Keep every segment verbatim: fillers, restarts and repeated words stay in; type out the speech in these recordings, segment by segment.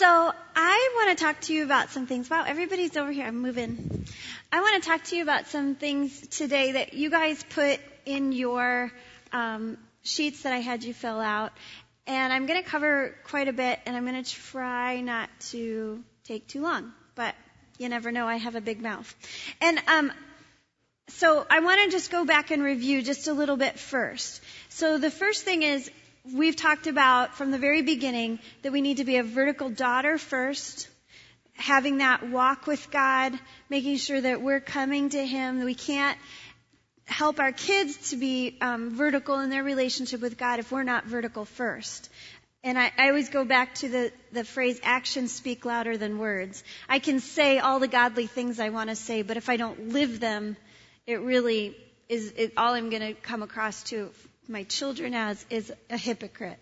So I want to talk to you about some things. Wow, everybody's over here. I'm moving. I want to talk to you about some things today that you guys put in your um, sheets that I had you fill out. And I'm going to cover quite a bit, and I'm going to try not to take too long. But you never know. I have a big mouth. And um, so I want to just go back and review just a little bit first. So the first thing is, we've talked about from the very beginning that we need to be a vertical daughter first, having that walk with God, making sure that we're coming to Him. We can't help our kids to be um, vertical in their relationship with God if we're not vertical first. And I, I always go back to the, the phrase, actions speak louder than words. I can say all the godly things I want to say, but if I don't live them, it really is, it, all I'm going to come across to my children as is a hypocrite.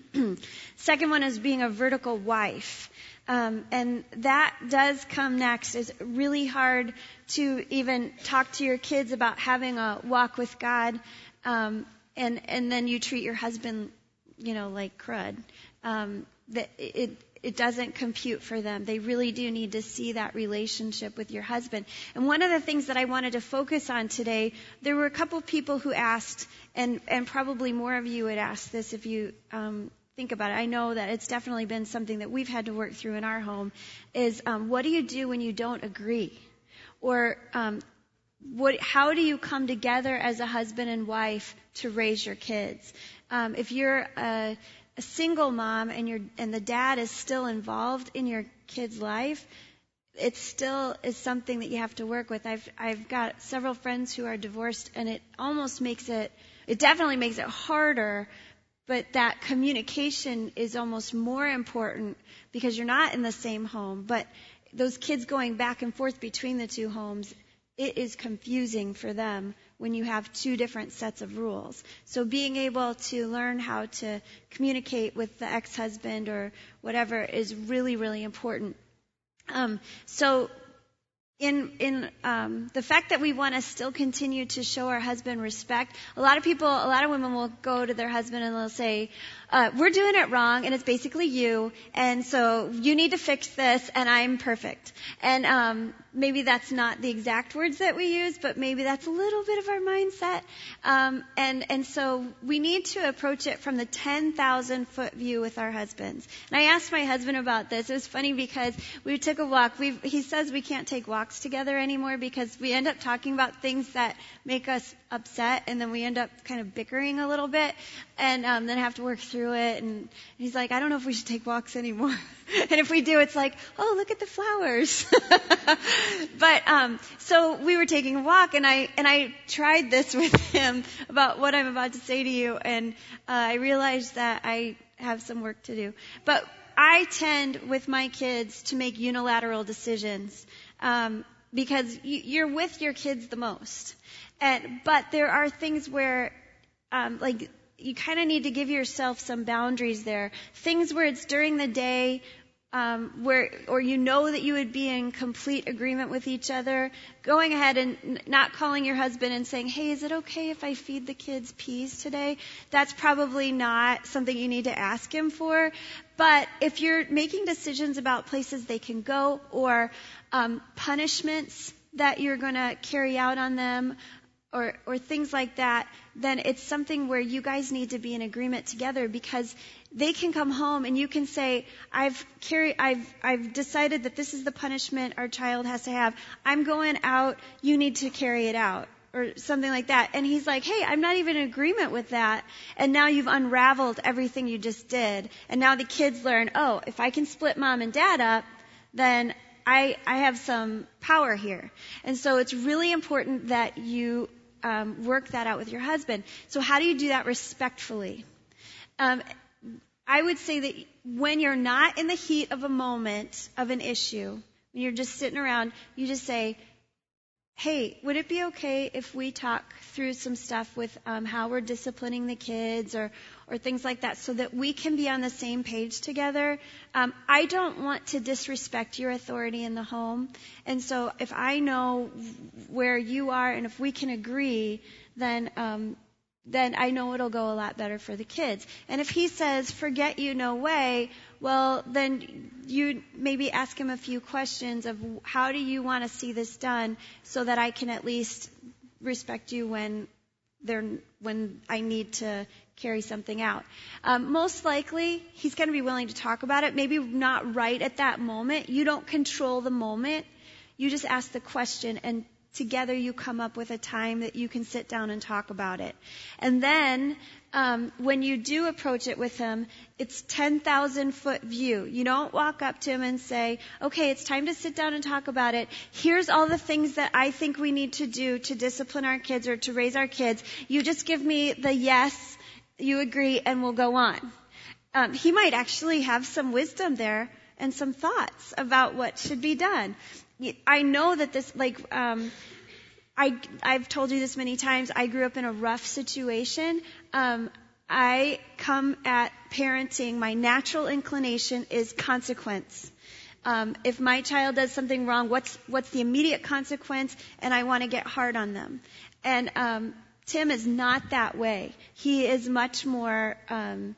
Second one is being a vertical wife. Um, and that does come next. It's really hard to even talk to your kids about having a walk with God, um, and, and then you treat your husband, you know, like crud. Um, that it, it doesn't compute for them. They really do need to see that relationship with your husband. And one of the things that I wanted to focus on today, there were a couple people who asked, and, and probably more of you would ask this if you um, think about it. I know that it's definitely been something that we've had to work through in our home, is um, what do you do when you don't agree? Or um, what? How do you come together as a husband and wife to raise your kids? Um, if you're a a single mom and your and the dad is still involved in your kid's life, it still is something that you have to work with. I've I've got several friends who are divorced, and it almost makes it it definitely makes it harder, but that communication is almost more important because you're not in the same home. But those kids going back and forth between the two homes, it is confusing for them when you have two different sets of rules. So being able to learn how to communicate with the ex-husband or whatever is really, really important. Um, so in in um, the fact that we want to still continue to show our husband respect, a lot of people, a lot of women will go to their husband and they'll say, uh, we're doing it wrong, and it's basically you, and so you need to fix this, and I'm perfect. And um, maybe that's not the exact words that we use, but maybe that's a little bit of our mindset. Um, and, and so we need to approach it from the ten thousand foot view with our husbands. And I asked my husband about this. It was funny because we took a walk. We've, he says we can't take walks together anymore because we end up talking about things that make us upset, and then we end up kind of bickering a little bit, and um, then have to work through it. And he's like, I don't know if we should take walks anymore. And if we do, it's like, oh, look at the flowers. But um, so we were taking a walk, and I and I tried this with him about what I'm about to say to you, and uh, I realized that I have some work to do. But I tend with my kids to make unilateral decisions um, because you, you're with your kids the most. And but there are things where, um, like, you kind of need to give yourself some boundaries there. Things where it's during the day, um, where or you know that you would be in complete agreement with each other. Going ahead and n- not calling your husband and saying, "Hey, is it okay if I feed the kids peas today?" That's probably not something you need to ask him for. But if you're making decisions about places they can go or um, punishments that you're going to carry out on them, or or things like that, then it's something where you guys need to be in agreement together, because they can come home and you can say, I've carry, I've I've decided that this is the punishment our child has to have. I'm going out, you need to carry it out, or something like that. And he's like, hey, I'm not even in agreement with that. And now you've unraveled everything you just did. And now the kids learn, oh, if I can split mom and dad up, then I I have some power here. And so it's really important that you Um, work that out with your husband. So how do you do that respectfully? Um, I would say that when you're not in the heat of a moment of an issue, when you're just sitting around, you just say, hey, would it be okay if we talk through some stuff with um, how we're disciplining the kids or, or things like that, so that we can be on the same page together? Um, I don't want to disrespect your authority in the home. And so if I know where you are and if we can agree, then um, then I know it'll go a lot better for the kids. And if he says, forget you, no way, well, then you maybe ask him a few questions of how do you want to see this done so that I can at least respect you when they're, when I need to carry something out. Um, most likely, he's going to be willing to talk about it. Maybe not right at that moment. You don't control the moment. You just ask the question, and together you come up with a time that you can sit down and talk about it. And then, um, when you do approach it with him, it's ten thousand foot view. You don't walk up to him and say, okay, it's time to sit down and talk about it. Here's all the things that I think we need to do to discipline our kids or to raise our kids. You just give me the yes, you agree, and we'll go on. Um, he might actually have some wisdom there and some thoughts about what should be done. I know that this, like, um, I, I've told you this many times. I grew up in a rough situation. Um, I come at parenting. My natural inclination is consequence. Um, if my child does something wrong, what's what's the immediate consequence? And I want to get hard on them. And um, Tim is not that way. He is much more. Um,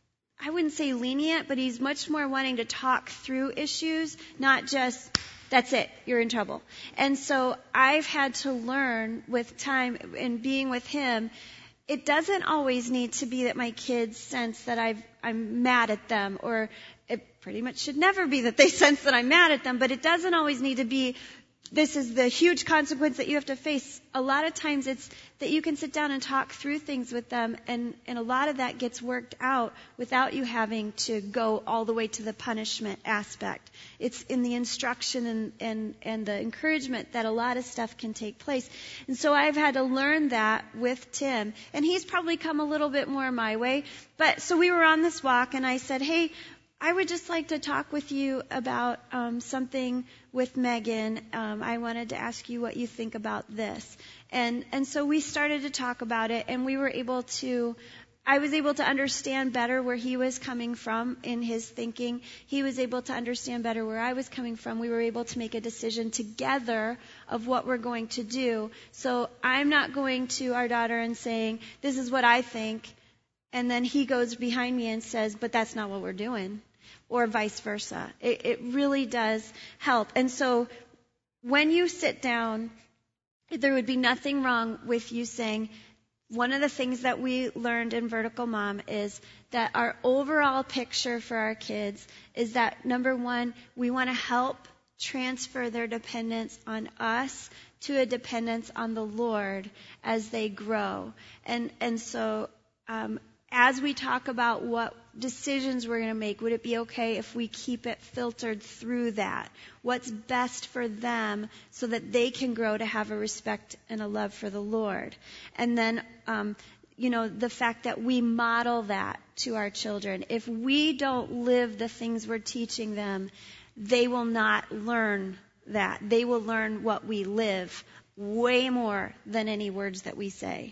I wouldn't say lenient, but he's much more wanting to talk through issues, not just, that's it, you're in trouble. And so I've had to learn with time and being with him, it doesn't always need to be that my kids sense that I've, I'm mad at them, or it pretty much should never be that they sense that I'm mad at them, but it doesn't always need to be, this is the huge consequence that you have to face. A lot of times it's that you can sit down and talk through things with them, and, and a lot of that gets worked out without you having to go all the way to the punishment aspect. It's in the instruction and, and, and the encouragement that a lot of stuff can take place. And so I've had to learn that with Tim, and he's probably come a little bit more my way. But so we were on this walk, and I said, hey, I would just like to talk with you about um, something with Megan. Um, I wanted to ask you what you think about this. And and so we started to talk about it, and we were able to, I was able to understand better where he was coming from in his thinking. He was able to understand better where I was coming from. We were able to make a decision together of what we're going to do. So I'm not going to our daughter and saying, this is what I think, and then he goes behind me and says, but that's not what we're doing. Or vice versa. It, it really does help. And so when you sit down, there would be nothing wrong with you saying, one of the things that we learned in Vertical Mom is that our overall picture for our kids is that, number one, we want to help transfer their dependence on us to a dependence on the Lord as they grow. And, and so, um, as we talk about what decisions we're going to make, would it be okay if we keep it filtered through that? What's best for them so that they can grow to have a respect and a love for the Lord? And then, um, you know, the fact that we model that to our children. If we don't live the things we're teaching them, they will not learn that. They will learn what we live way more than any words that we say.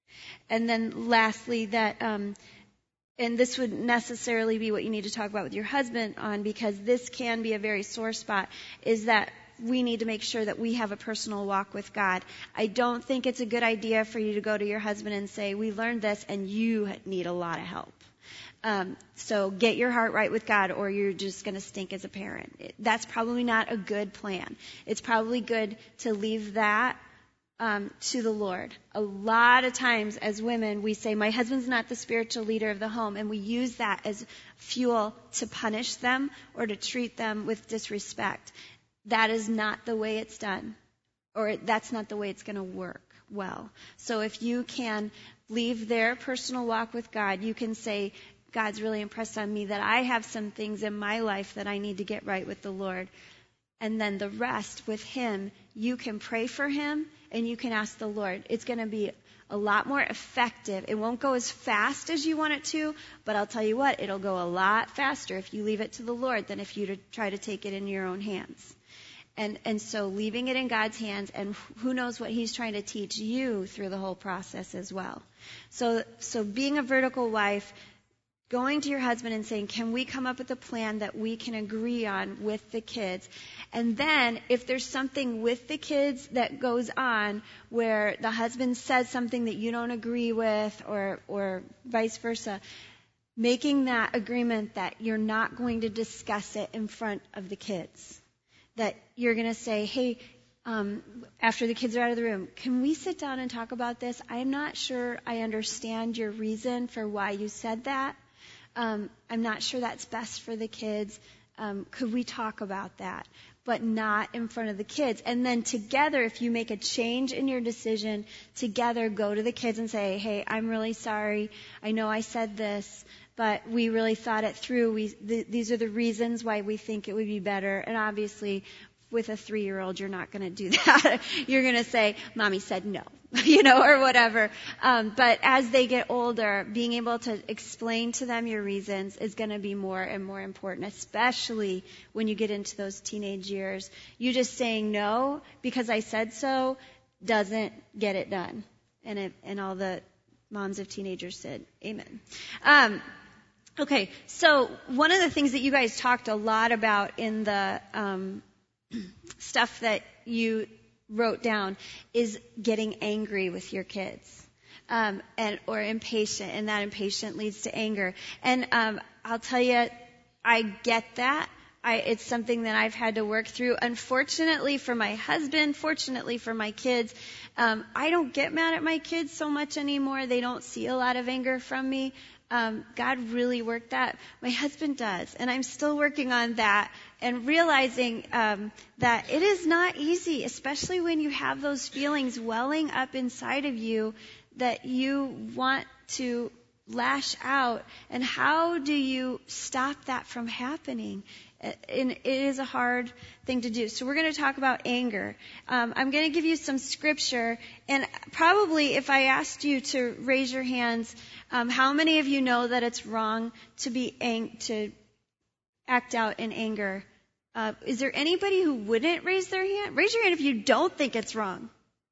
And then lastly, that, um, and this would necessarily be what you need to talk about with your husband on, because this can be a very sore spot, is that we need to make sure that we have a personal walk with God. I don't think it's a good idea for you to go to your husband and say, we learned this and you need a lot of help. Um, so get your heart right with God, or you're just going to stink as a parent. It, that's probably not a good plan. It's probably good to leave that Um, to the Lord. A lot of times as women, we say, my husband's not the spiritual leader of the home, and we use that as fuel to punish them or to treat them with disrespect. That is not the way it's done, or that's not the way it's going to work well. So if you can leave their personal walk with God, you can say, God's really impressed on me that I have some things in my life that I need to get right with the Lord. And then the rest with him, you can pray for him and you can ask the Lord. It's going to be a lot more effective. It won't go as fast as you want it to, but I'll tell you what, it'll go a lot faster if you leave it to the Lord than if you to try to take it in your own hands. And and so leaving it in God's hands, and who knows what he's trying to teach you through the whole process as well. So so being a vertical wife, going to your husband and saying, can we come up with a plan that we can agree on with the kids? And then if there's something with the kids that goes on where the husband says something that you don't agree with, or or vice versa, making that agreement that you're not going to discuss it in front of the kids. That you're going to say, hey, um, after the kids are out of the room, can we sit down and talk about this? I'm not sure I understand your reason for why you said that. Um, I'm not sure that's best for the kids. Um, could we talk about that? But not in front of the kids. And then together, if you make a change in your decision, together go to the kids and say, hey, I'm really sorry. I know I said this, but we really thought it through. We, th- these are the reasons why we think it would be better. And obviously, with a three-year-old, you're not going to do that. You're going to say, Mommy said no, you know, or whatever. Um, but as they get older, being able to explain to them your reasons is going to be more and more important, especially when you get into those teenage years. You just saying no because I said so doesn't get it done. And, it, and all the moms of teenagers said, amen. Um, okay, so one of the things that you guys talked a lot about in the um, stuff that you wrote down is getting angry with your kids, um, and or impatient, and that impatient leads to anger. And um, I'll tell you, I get that. I, it's something that I've had to work through. Unfortunately for my husband, fortunately for my kids, um, I don't get mad at my kids so much anymore. They don't see a lot of anger from me. Um, God really worked that. My husband does, and I'm still working on that and realizing um, that it is not easy, especially when you have those feelings welling up inside of you that you want to lash out. And how do you stop that from happening? And it is a hard thing to do. So we're going to talk about anger. Um, I'm going to give you some scripture, and probably if I asked you to raise your hands, um, how many of you know that it's wrong to be ang- to act out in anger? Uh, is there anybody who wouldn't raise their hand? Raise your hand if you don't think it's wrong.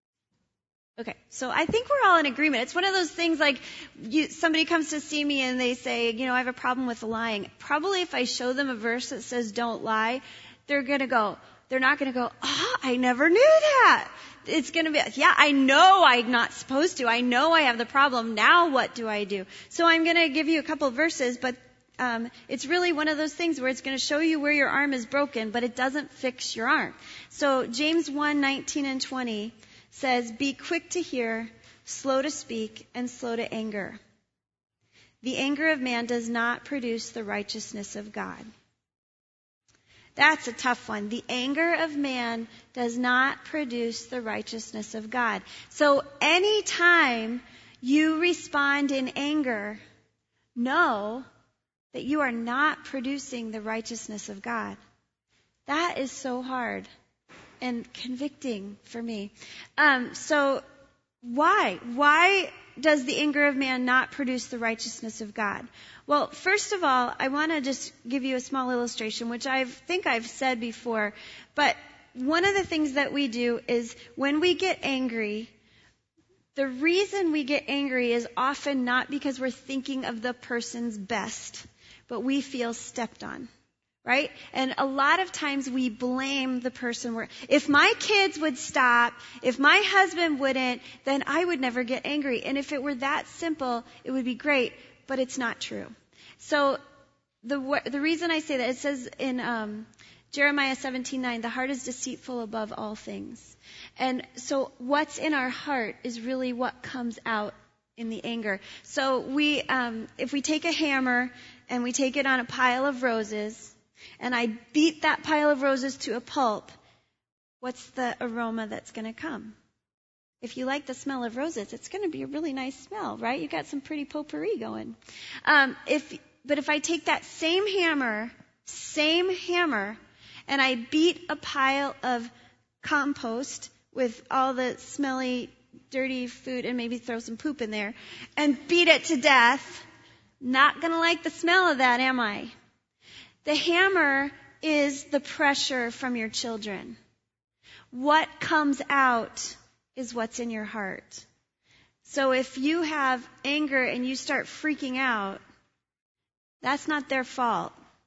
Okay, so I think we're all in agreement. It's one of those things like you, somebody comes to see me and they say, you know, I have a problem with lying. Probably if I show them a verse that says don't lie, they're going to go, they're not going to go, oh, I never knew that. It's going to be, yeah, I know I'm not supposed to. I know I have the problem. Now what do I do? So I'm going to give you a couple of verses, but um, it's really one of those things where it's going to show you where your arm is broken, but it doesn't fix your arm. So James one, nineteen and twenty says, be quick to hear, slow to speak, and slow to anger. The anger of man does not produce the righteousness of God. That's a tough one. The anger of man does not produce the righteousness of God. So anytime you respond in anger, know that you are not producing the righteousness of God. That is so hard and convicting for me. Um, so why? Why does the anger of man not produce the righteousness of God? Well, first of all, I want to just give you a small illustration, which I think I've said before. But one of the things that we do is when we get angry, the reason we get angry is often not because we're thinking of the person's best, but we feel stepped on. Right? And a lot of times we blame the person. We're, if my kids would stop, if my husband wouldn't, then I would never get angry. And if it were that simple, it would be great, but it's not true. So the the reason I say that, it says in um, Jeremiah seventeen nine, the heart is deceitful above all things. And so what's in our heart is really what comes out in the anger. So we, um, if we take a hammer and we take it on a pile of roses, and I beat that pile of roses to a pulp, what's the aroma that's going to come? If you like the smell of roses, it's going to be a really nice smell, right? You got some pretty potpourri going. Um, if, but if I take that same hammer, same hammer, and I beat a pile of compost with all the smelly, dirty food and maybe throw some poop in there and beat it to death, not going to like the smell of that, am I? The hammer is the pressure from your children. What comes out is what's in your heart. So if you have anger and you start freaking out, that's not their fault.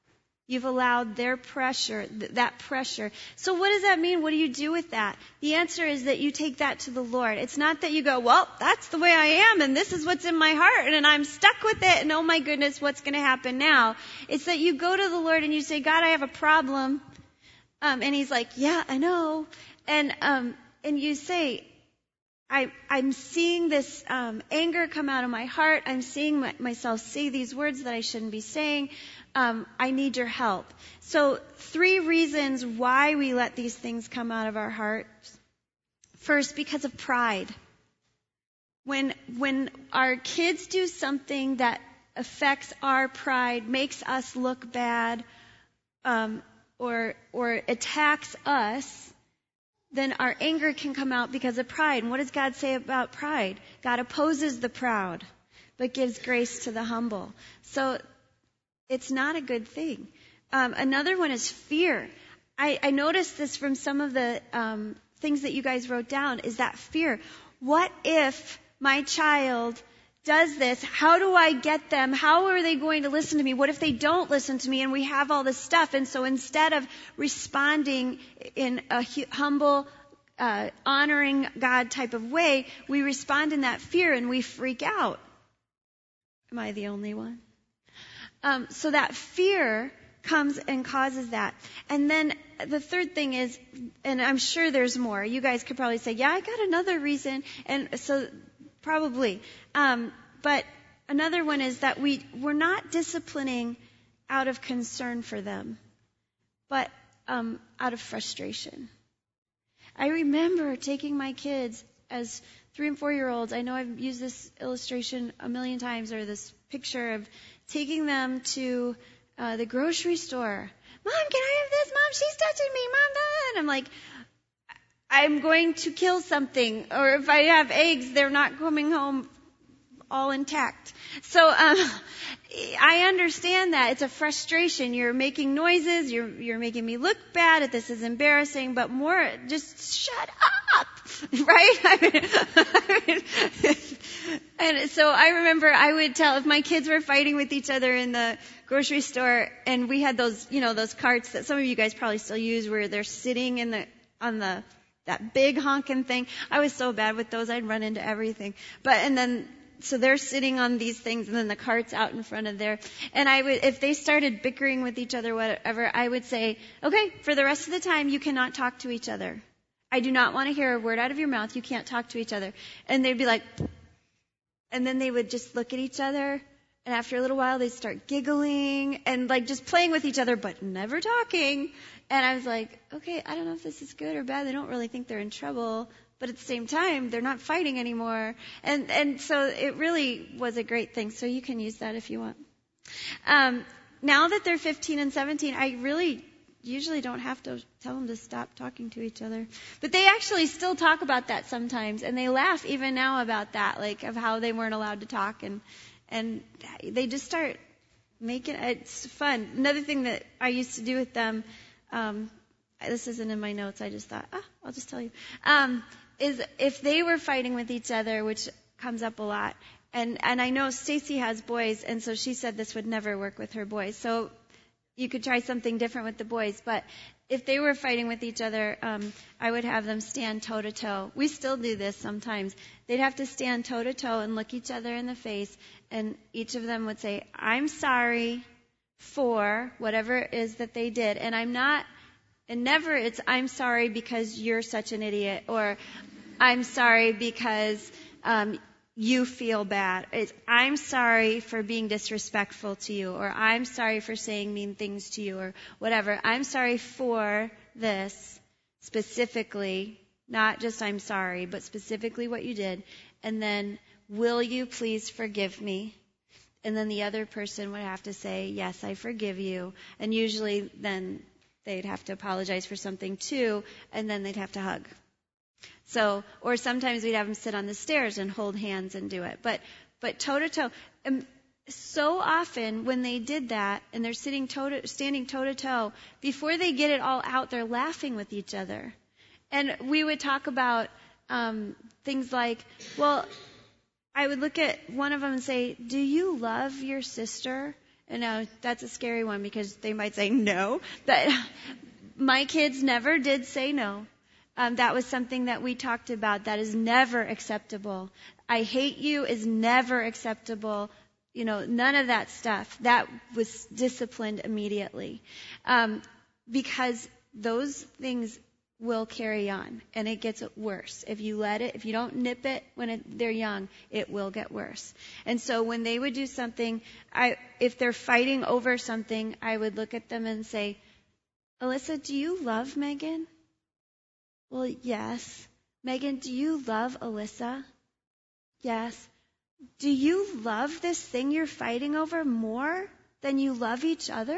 You've allowed their pressure, th- that pressure. So what does that mean? What do you do with that? The answer is that you take that to the Lord. It's not that you go, well, that's the way I am, and this is what's in my heart, and I'm stuck with it, and oh my goodness, what's going to happen now? It's that you go to the Lord and you say, God, I have a problem. Um, and He's like, yeah, I know. And um, and you say, I, I'm seeing this um, anger come out of my heart. I'm seeing my, myself say these words that I shouldn't be saying. Um, I need your help. So three reasons why we let these things come out of our hearts. First, because of pride. When, when our kids do something that affects our pride, makes us look bad, um, or, or attacks us, then our anger can come out because of pride. And what does God say about pride? God opposes the proud, but gives grace to the humble. So it's not a good thing. Um, another one is fear. I, I noticed this from some of the um, things that you guys wrote down, is that fear. What if my child does this? How do I get them? How are they going to listen to me? What if they don't listen to me? And we have all this stuff. And so instead of responding in a hu- humble, uh, honoring God type of way, we respond in that fear and we freak out. Am I the only one? Um, so that fear comes and causes that. And then the third thing is, and I'm sure there's more. You guys could probably say, yeah, I got another reason. And so probably. Um, but another one is that we, we're not disciplining out of concern for them, but um, out of frustration. I remember taking my kids as three and four year olds. I know I've used this illustration a million times, or this picture of taking them to uh, the grocery store. Mom, can I have this? Mom, she's touching me. Mom, da. And I'm like, I'm going to kill something. Or if I have eggs, they're not coming home all intact. So um, I understand that. It's a frustration. You're making noises. You're you're making me look bad. This is embarrassing. But more, just shut up. Right? I mean, I mean, and so I remember I would tell, if my kids were fighting with each other in the grocery store, and we had those, you know, those carts that some of you guys probably still use, where they're sitting in the on the that big honking thing. I was so bad with those. I'd run into everything. But and then so they're sitting on these things, and then the cart's out in front of there. And I would, if they started bickering with each other, whatever, I would say, okay, for the rest of the time, you cannot talk to each other. I do not want to hear a word out of your mouth. You can't talk to each other. And they'd be like, and then they would just look at each other. And after a little while, they'd start giggling and like just playing with each other, but never talking. And I was like, okay, I don't know if this is good or bad. They don't really think they're in trouble. But at the same time, they're not fighting anymore. And and so it really was a great thing. So you can use that if you want. Um, now that they're fifteen and seventeen, I really usually don't have to tell them to stop talking to each other. But they actually still talk about that sometimes. And they laugh even now about that, like of how they weren't allowed to talk. And, and they just start making it, it's fun. Another thing that I used to do with them, um, this isn't in my notes. I just thought, ah, I'll just tell you. Um, is if they were fighting with each other, which comes up a lot, and, and I know Stacy has boys, and so she said this would never work with her boys. So you could try something different with the boys. But if they were fighting with each other, um, I would have them stand toe-to-toe. We still do this sometimes. They'd have to stand toe-to-toe and look each other in the face, and each of them would say, I'm sorry for whatever it is that they did, and I'm not And never it's, I'm sorry because you're such an idiot, or I'm sorry because um, you feel bad. It's, I'm sorry for being disrespectful to you, or I'm sorry for saying mean things to you, or whatever. I'm sorry for this specifically, not just I'm sorry, but specifically what you did. And then, will you please forgive me? And then the other person would have to say, yes, I forgive you. And usually then they'd have to apologize for something too, and then they'd have to hug. So, or sometimes we'd have them sit on the stairs and hold hands and do it. But, but toe to toe. Um, so often when they did that, and they're sitting toe to, standing toe to toe, before they get it all out, they're laughing with each other. And we would talk about um, things like, well, I would look at one of them and say, do you love your sister? And now that's a scary one because they might say no. But my kids never did say no. Um, that was something that we talked about. That is never acceptable. I hate you is never acceptable. You know, none of that stuff. That was disciplined immediately. Um, because those things will carry on, and it gets worse. If you let it, if you don't nip it when it, they're young, it will get worse. And so when they would do something, I, if they're fighting over something, I would look at them and say, Alyssa, do you love Megan? Well, yes. Megan, do you love Alyssa? Yes. Do you love this thing you're fighting over more than you love each other?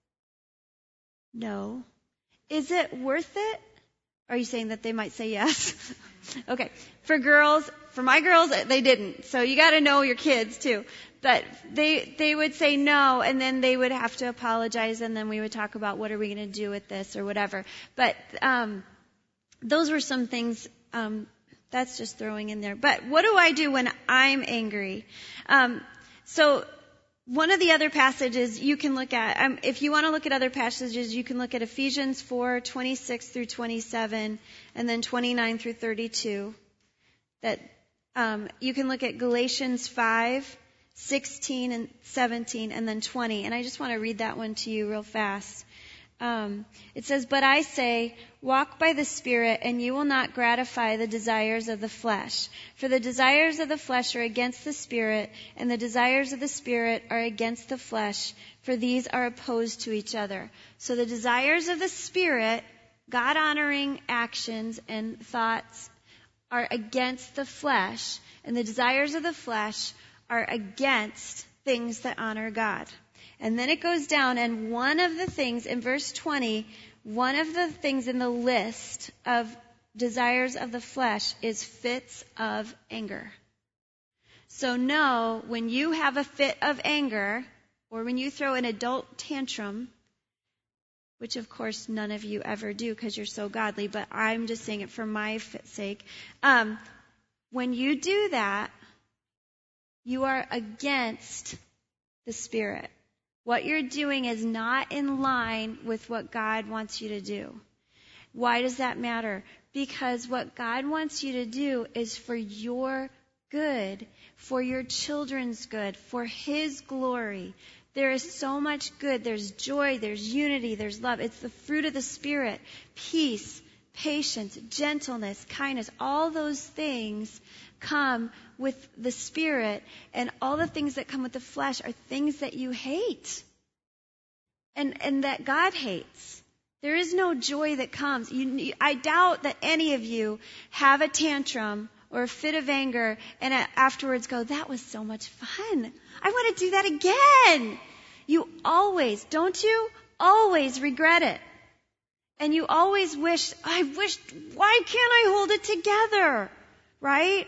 No. Is it worth it? Are you saying that they might say yes? Okay. For girls, for my girls, they didn't. So you got to know your kids too. But they they would say no, and then they would have to apologize, and then we would talk about what are we going to do with this or whatever. But um, those were some things. Um, that's just throwing in there. But what do I do when I'm angry? Um, so. One of the other passages you can look at, um, if you want to look at other passages, you can look at Ephesians four, twenty-six through twenty-seven, and then twenty-nine through thirty-two. That um, you can look at Galatians five, sixteen and seventeen, and then twenty. And I just want to read that one to you real fast. Um, it says, "But I say, walk by the Spirit, and you will not gratify the desires of the flesh. For the desires of the flesh are against the Spirit, and the desires of the Spirit are against the flesh, for these are opposed to each other." So the desires of the Spirit, God-honoring actions and thoughts, are against the flesh, and the desires of the flesh are against things that honor God. And then it goes down, and one of the things in verse twenty, one of the things in the list of desires of the flesh is fits of anger. So know when you have a fit of anger, or when you throw an adult tantrum, which of course none of you ever do because you're so godly, but I'm just saying it for my sake. Um, when you do that, you are against the Spirit. What you're doing is not in line with what God wants you to do. Why does that matter? Because what God wants you to do is for your good, for your children's good, for His glory. There is so much good. There's joy, there's unity, there's love. It's the fruit of the Spirit. Peace, patience, gentleness, kindness. All those things come with the Spirit, and all the things that come with the flesh are things that you hate and and that God hates. There is no joy that comes. You, I doubt that any of you have a tantrum or a fit of anger and afterwards go, that was so much fun. I want to do that again. You always, don't you? Always regret it. And you always wish, I wish, why can't I hold it together? Right?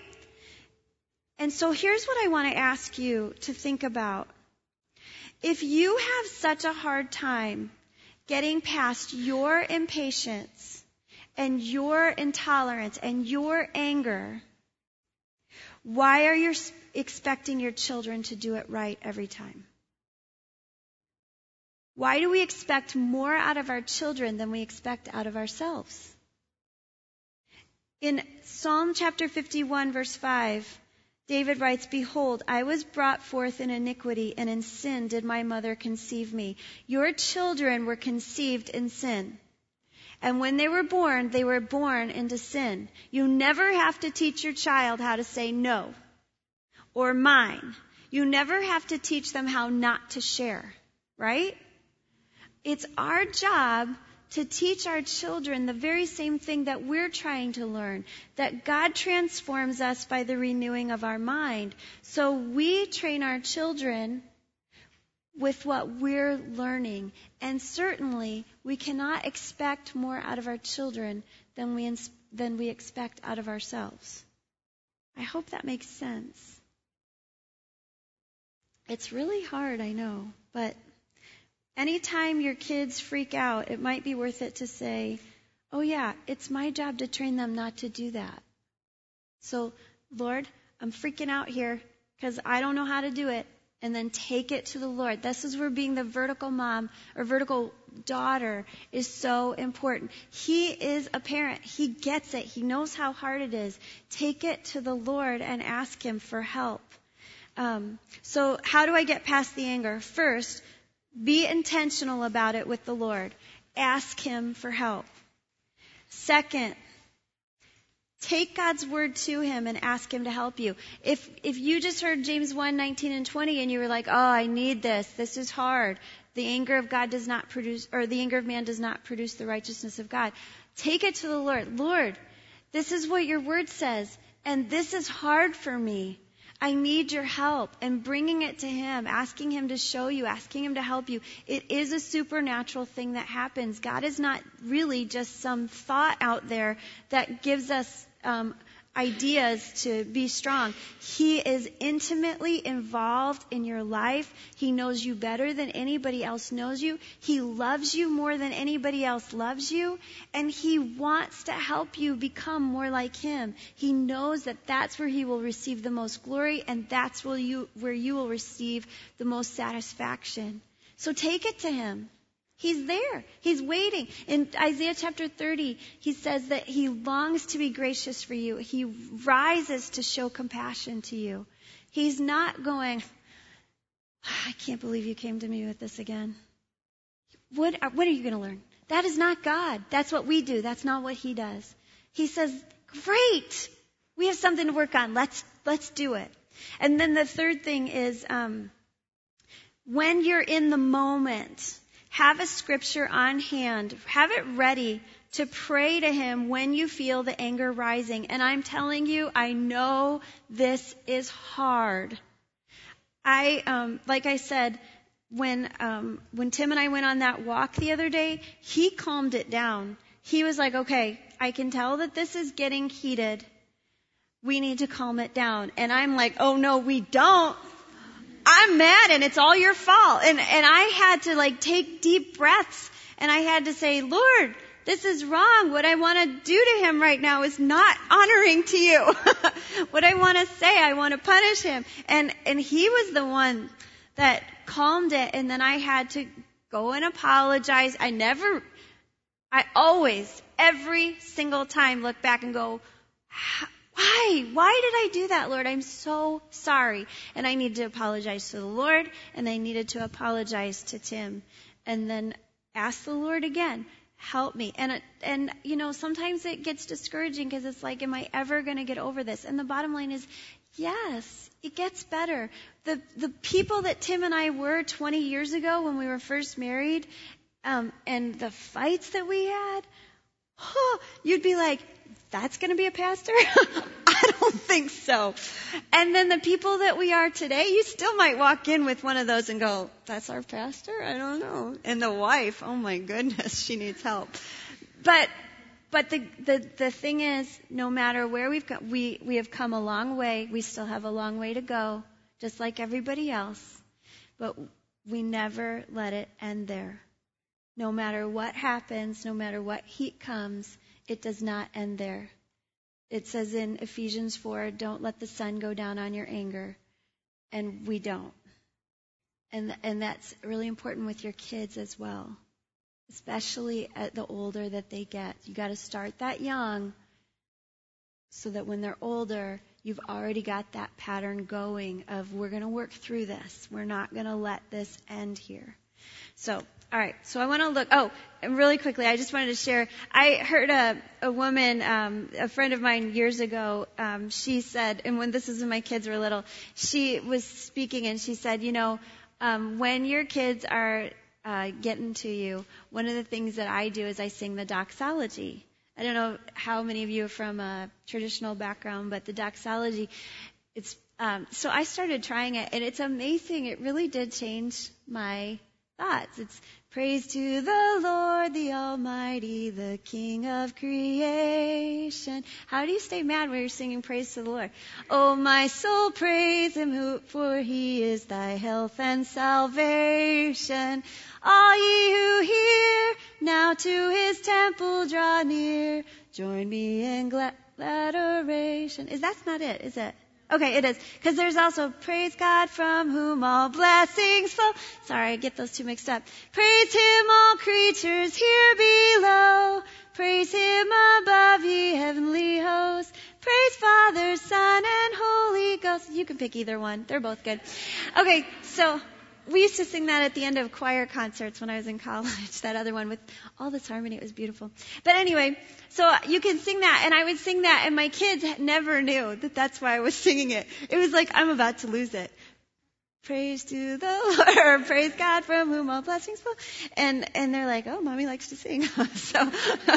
And so here's what I want to ask you to think about. If you have such a hard time getting past your impatience and your intolerance and your anger, why are you expecting your children to do it right every time? Why do we expect more out of our children than we expect out of ourselves? In Psalm chapter fifty-one, verse five, David writes, "Behold, I was brought forth in iniquity, and in sin did my mother conceive me." Your children were conceived in sin. And when they were born, they were born into sin. You never have to teach your child how to say no or mine. You never have to teach them how not to share, right? It's our job to teach our children the very same thing that we're trying to learn, that God transforms us by the renewing of our mind. So we train our children with what we're learning. And certainly, we cannot expect more out of our children than we, than we expect out of ourselves. I hope that makes sense. It's really hard, I know, but anytime your kids freak out, it might be worth it to say, oh yeah, it's my job to train them not to do that. So, Lord, I'm freaking out here because I don't know how to do it, and then take it to the Lord. This is where being the vertical mom or vertical daughter is so important. He is a parent. He gets it. He knows how hard it is. Take it to the Lord and ask him for help. Um, so how do I get past the anger? First, be intentional about it with the Lord. Ask him for help. Second, take God's word to him and ask him to help you. If if you just heard James one, nineteen and twenty and you were like, oh, I need this. This is hard. The anger of God does not produce, or the anger of man does not produce the righteousness of God. Take it to the Lord. Lord, this is what your word says, and this is hard for me. I need your help. And bringing it to him, asking him to show you, asking him to help you. It is a supernatural thing that happens. God is not really just some thought out there that gives us um, ideas to be strong. He is intimately involved in your life. He knows you better than anybody else knows you. He loves you more than anybody else loves you. And he wants to help you become more like him. He knows that that's where he will receive the most glory, and that's where you, where you will receive the most satisfaction. So take it to him. He's there. He's waiting. In Isaiah chapter thirty, he says that he longs to be gracious for you. He rises to show compassion to you. He's not going, I can't believe you came to me with this again. What are, what are you going to learn? That is not God. That's what we do. That's not what he does. He says, great. We have something to work on. Let's, let's do it. And then the third thing is, um, when you're in the moment, have a scripture on hand. Have it ready to pray to him when you feel the anger rising. And I'm telling you, I know this is hard. I, um, like I said, when, um, when Tim and I went on that walk the other day, he calmed it down. He was like, okay, I can tell that this is getting heated. We need to calm it down. And I'm like, oh no, we don't. I'm mad and it's all your fault. And, and I had to like take deep breaths and I had to say, Lord, this is wrong. What I want to do to him right now is not honoring to you. What I want to say, I want to punish him. And, and he was the one that calmed it. And then I had to go and apologize. I never, I always, every single time look back and go, Why? Why did I do that, Lord? I'm so sorry. And I need to apologize to the Lord, and I needed to apologize to Tim. And then ask the Lord again, help me. And, and you know, sometimes it gets discouraging because it's like, am I ever going to get over this? And the bottom line is, yes, it gets better. The, the people that Tim and I were twenty years ago when we were first married, um, and the fights that we had, oh, you'd be like, that's going to be a pastor? I don't think so. And then the people that we are today, you still might walk in with one of those and go, that's our pastor? I don't know. And the wife, oh my goodness, she needs help. But but the the, the thing is, no matter where we've got, we, we have come a long way. We still have a long way to go, just like everybody else. But we never let it end there. No matter what happens, no matter what heat comes, it does not end there. It says in Ephesians four, don't let the sun go down on your anger. And we don't. And and that's really important with your kids as well. Especially at the older that they get. You got to start that young so that when they're older, you've already got that pattern going of we're going to work through this. We're not going to let this end here. So, all right, so I want to look, oh, and really quickly, I just wanted to share, I heard a, a woman, um, a friend of mine years ago, um, she said, and when this is when my kids were little, she was speaking and she said, you know, um, when your kids are uh, getting to you, one of the things that I do is I sing the doxology. I don't know how many of you are from a traditional background, but the doxology, it's, um, so I started trying it, and it's amazing. It really did change my thoughts. It's praise to the Lord, the Almighty, the King of creation. How do you stay mad when you're singing praise to the Lord? Oh, my soul, praise him, for he is thy health and salvation. All ye who hear, now to his temple draw near. Join me in glad adoration. Is that's not it, is it? Okay, it is. Because there's also, praise God from whom all blessings flow. Sorry, I get those two mixed up. Praise Him, all creatures here below. Praise Him above, ye heavenly hosts. Praise Father, Son, and Holy Ghost. You can pick either one. They're both good. Okay, so we used to sing that at the end of choir concerts when I was in college, that other one with all this harmony. It was beautiful. But anyway, so you can sing that, and I would sing that, and my kids never knew that that's why I was singing it. It was like, I'm about to lose it. Praise to the Lord, or praise God from whom all blessings flow. And, and they're like, oh, Mommy likes to sing. so,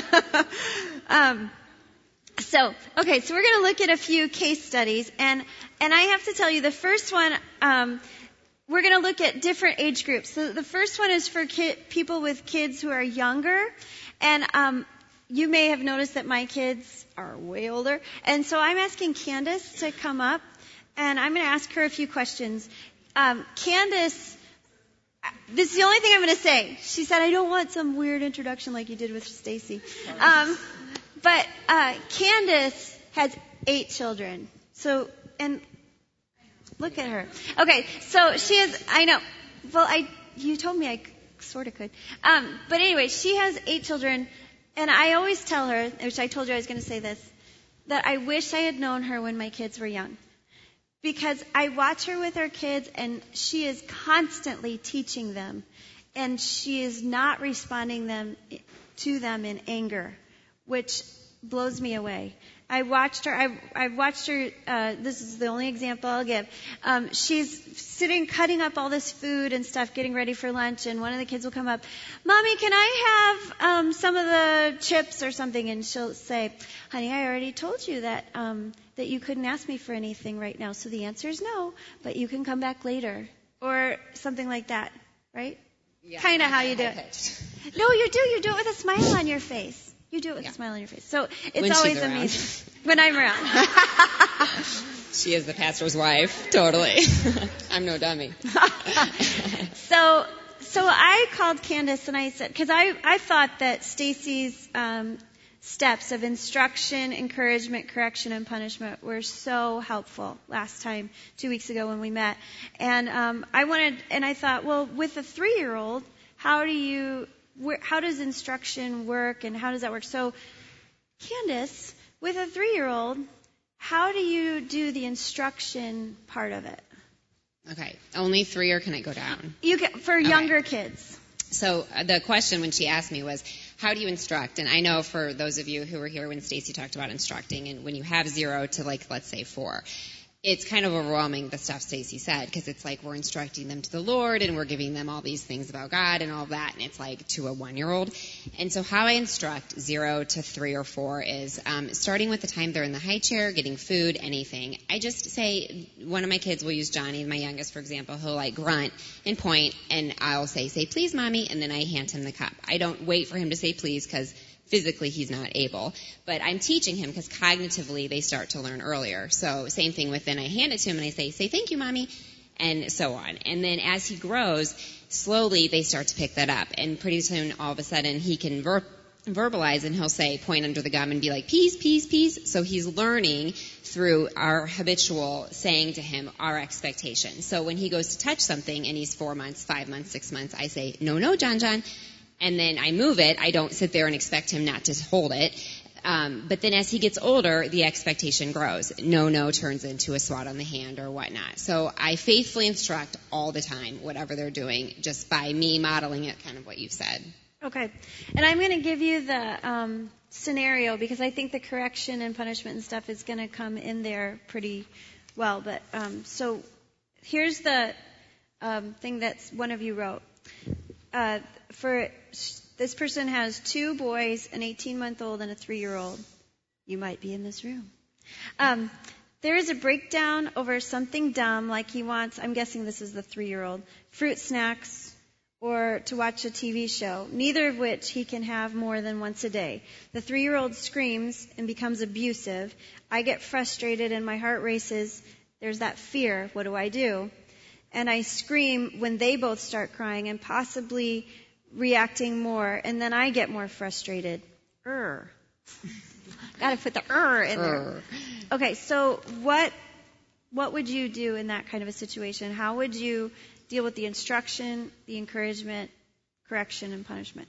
um, so, okay, so we're going to look at a few case studies, and, and I have to tell you, the first one, um, we're going to look at different age groups. So the first one is for ki- people with kids who are younger. And um, you may have noticed that my kids are way older. And so I'm asking Candace to come up. And I'm going to ask her a few questions. Um, Candace, this is the only thing I'm going to say. She said, I don't want some weird introduction like you did with Stacy. Um, but uh, Candace has eight children. So, and... Look at her. Okay, so she is, I know, well, I, you told me I sort of could. Um, but anyway, she has eight children, and I always tell her, which I told you I was going to say this, that I wish I had known her when my kids were young. Because I watch her with her kids, and she is constantly teaching them, and she is not responding them to them in anger, which blows me away. I watched her, I, I watched her, uh, this is the only example I'll give. Um, she's sitting, cutting up all this food and stuff, getting ready for lunch, and one of the kids will come up, Mommy, can I have, um, some of the chips or something? And she'll say, honey, I already told you that, um, that you couldn't ask me for anything right now. So the answer is no, but you can come back later. Or something like that, right? Yeah, kind of how you do it. No, you do, you do it with a smile on your face. You do it with yeah. a smile on your face. So it's when always amazing. When I'm around. She is the pastor's wife. Totally. I'm no dummy. so so I called Candace and I said, because I, I thought that Stacy's um, steps of instruction, encouragement, correction, and punishment were so helpful last time, two weeks ago when we met. And um, I wanted, and I thought, well, with a three-year-old, how do you... Where, how does instruction work, and how does that work? So, Candace, with a three-year-old, how do you do the instruction part of it? Okay, only three, or can it go down? You can, for okay. younger kids. So uh, the question when she asked me was, how do you instruct? And I know for those of you who were here when Stacy talked about instructing, and when you have zero to, like, let's say four, it's kind of overwhelming, the stuff Stacy said, because it's like we're instructing them to the Lord, and we're giving them all these things about God and all of that, and it's like to a one-year-old. And so how I instruct zero to three or four is um, starting with the time they're in the high chair, getting food, anything. I just say, one of my kids will use Johnny, my youngest, for example. He'll like grunt and point, and I'll say, say please, Mommy, and then I hand him the cup. I don't wait for him to say please, because physically he's not able, but I'm teaching him because cognitively they start to learn earlier. So same thing with, then I hand it to him and I say, say thank you, Mommy, and so on. And then as he grows, slowly they start to pick that up, and pretty soon all of a sudden he can ver- verbalize, and he'll say, point under the gum and be like, peace, peace, peace. So he's learning through our habitual saying to him our expectation. So when he goes to touch something and he's four months, five months, six months, I say, no, no, John, John. And then I move it. I don't sit there and expect him not to hold it. Um, but then as he gets older, the expectation grows. No, no turns into a swat on the hand or whatnot. So I faithfully instruct all the time, whatever they're doing, just by me modeling it, kind of what you've said. Okay. And I'm going to give you the um, scenario, because I think the correction and punishment and stuff is going to come in there pretty well. But um, so here's the um, thing that one of you wrote. Uh, for this person has two boys, an eighteen-month-old and a three-year-old. You might be in this room. Um, there is a breakdown over something dumb, like he wants, I'm guessing this is the three-year-old, fruit snacks or to watch a T V show, neither of which he can have more than once a day. The three-year-old screams and becomes abusive. I get frustrated and my heart races. There's that fear. What do I do? And I scream when they both start crying and possibly reacting more, and then I get more frustrated. Err. Got to put the er in there. Okay, so what what would you do in that kind of a situation? How would you deal with the instruction, the encouragement, correction, and punishment?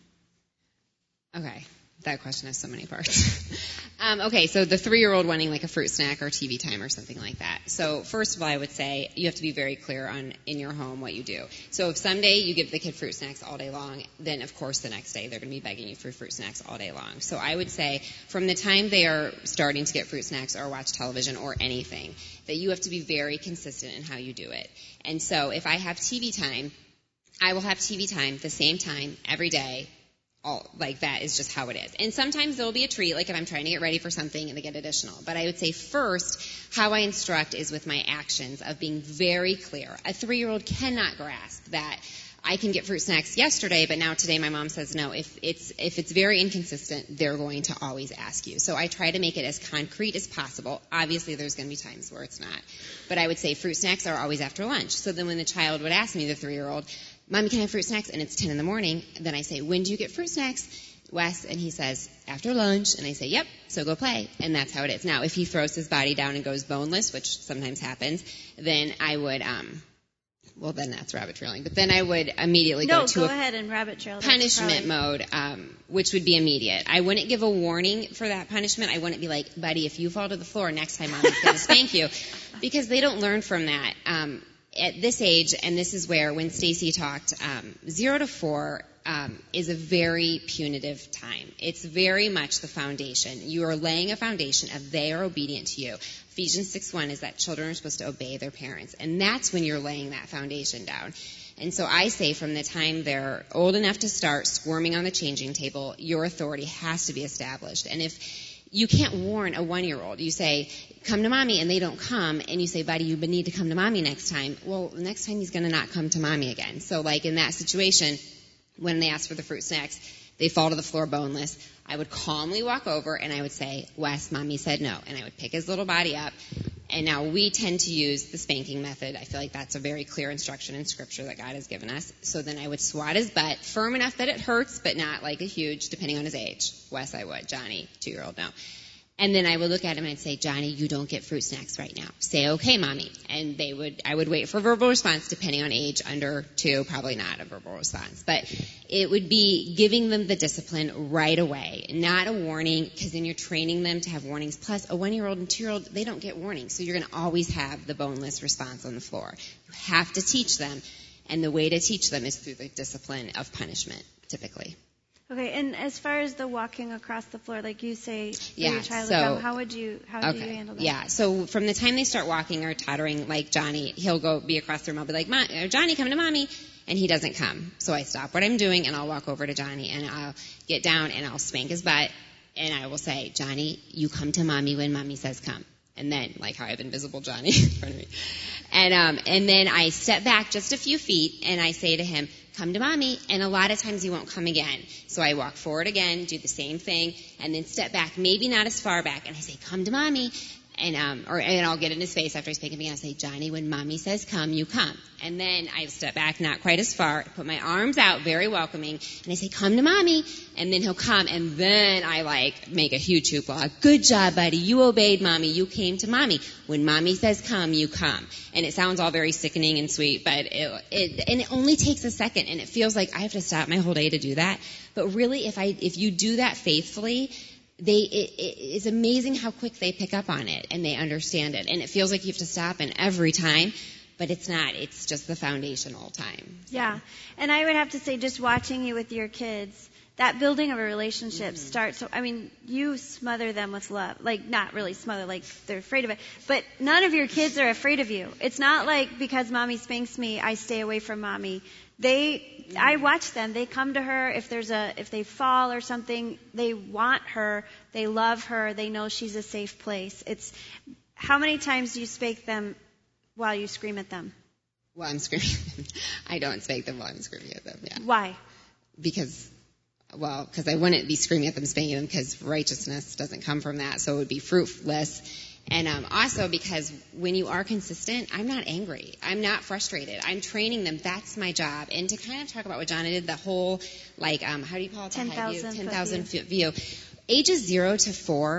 Okay. That question has so many parts. um, okay, so the three-year-old wanting like a fruit snack or T V time or something like that. So first of all, I would say you have to be very clear on in your home what you do. So if someday you give the kid fruit snacks all day long, then of course the next day they're going to be begging you for fruit snacks all day long. So I would say from the time they are starting to get fruit snacks or watch television or anything, that you have to be very consistent in how you do it. And so if I have T V time, I will have T V time the same time every day. All, like that is just how it is. And sometimes there will be a treat, like if I'm trying to get ready for something and they get additional. But I would say first, how I instruct is with my actions of being very clear. A three-year-old cannot grasp that I can get fruit snacks yesterday, but now today my mom says no. If it's if it's very inconsistent, they're going to always ask you. So I try to make it as concrete as possible. Obviously, there's going to be times where it's not. But I would say fruit snacks are always after lunch. So then when the child would ask me, the three-year-old, Mommy, can I have fruit snacks? And it's ten in the morning. Then I say, when do you get fruit snacks, Wes? And he says, after lunch. And I say, yep, so go play. And that's how it is. Now, if he throws his body down and goes boneless, which sometimes happens, then I would, um, well, then that's rabbit trailing. But then I would immediately no, go to go a ahead and rabbit trail. punishment mode, um, which would be immediate. I wouldn't give a warning for that punishment. I wouldn't be like, buddy, if you fall to the floor, next time Mommy's going to spank you. Because they don't learn from that. Um, At this age, and this is where when Stacy talked, um, zero to four um, is a very punitive time. It's very much the foundation. You are laying a foundation of they are obedient to you. Ephesians six one is that children are supposed to obey their parents, and that's when you're laying that foundation down. And so I say from the time they're old enough to start squirming on the changing table, your authority has to be established. And if you can't warn a one-year-old. You say, come to Mommy, and they don't come, and you say, buddy, you need to come to Mommy next time. Well, next time he's going to not come to Mommy again. So, like, in that situation, when they ask for the fruit snacks, they fall to the floor boneless. I would calmly walk over, and I would say, Wes, Mommy said no. And I would pick his little body up. And now we tend to use the spanking method. I feel like that's a very clear instruction in Scripture that God has given us. So then I would swat his butt, firm enough that it hurts, but not like a huge, depending on his age. Wes, I would. Johnny, two-year-old, no. And then I would look at him and I'd say, Johnny, you don't get fruit snacks right now. Say, okay, Mommy. And they would, I would wait for a verbal response, depending on age. Under two, probably not a verbal response. But it would be giving them the discipline right away, not a warning, because then you're training them to have warnings. Plus, a one-year-old and two-year-old, they don't get warnings. So you're going to always have the boneless response on the floor. You have to teach them. And the way to teach them is through the discipline of punishment, typically. Okay, and as far as the walking across the floor, like you say, for yeah, your child so, to come, how would you, how okay, do you handle that? Yeah, so from the time they start walking or tottering, like Johnny, he'll go be across the room. I'll be like, Mom, Johnny, come to Mommy. And he doesn't come. So I stop what I'm doing, and I'll walk over to Johnny, and I'll get down, and I'll spank his butt, and I will say, Johnny, you come to Mommy when Mommy says come. And then, like how I have invisible Johnny in front of me. And, um, and then I step back just a few feet, and I say to him, come to Mommy, and a lot of times he won't come again. So I walk forward again, do the same thing, and then step back, maybe not as far back, and I say, come to Mommy. And um, or and I'll get in his face after I spank him again. I say, Johnny, when Mommy says come, you come. And then I step back, not quite as far, put my arms out, very welcoming, and I say, come to Mommy. And then he'll come, and then I like make a huge hoopla. Good job, buddy. You obeyed Mommy. You came to Mommy. When Mommy says come, you come. And it sounds all very sickening and sweet, but it, it and it only takes a second, and it feels like I have to stop my whole day to do that. But really, if I if you do that faithfully, They, it, it, it's amazing how quick they pick up on it and they understand it. And it feels like you have to stop in every time, but it's not. It's just the foundational time. Yeah. And I would have to say, just watching you with your kids, that building of a relationship mm-hmm. starts. So, I mean, you smother them with love. Like, not really smother, like they're afraid of it. But none of your kids are afraid of you. It's not like because Mommy spanks me, I stay away from Mommy. They, I watch them. They come to her if there's a, if they fall or something. They want her. They love her. They know she's a safe place. It's how many times do you spank them while you scream at them? While I'm screaming, I don't spank them while I'm screaming at them. Yeah. Why? Because, well, because I wouldn't be screaming at them, spanking them, because righteousness doesn't come from that, so it would be fruitless. And um, also because when you are consistent, I'm not angry. I'm not frustrated. I'm training them. That's my job. And to kind of talk about what Jonna did, the whole, like, um, how do you call it? ten thousand ten thousand foot view. Ages zero to four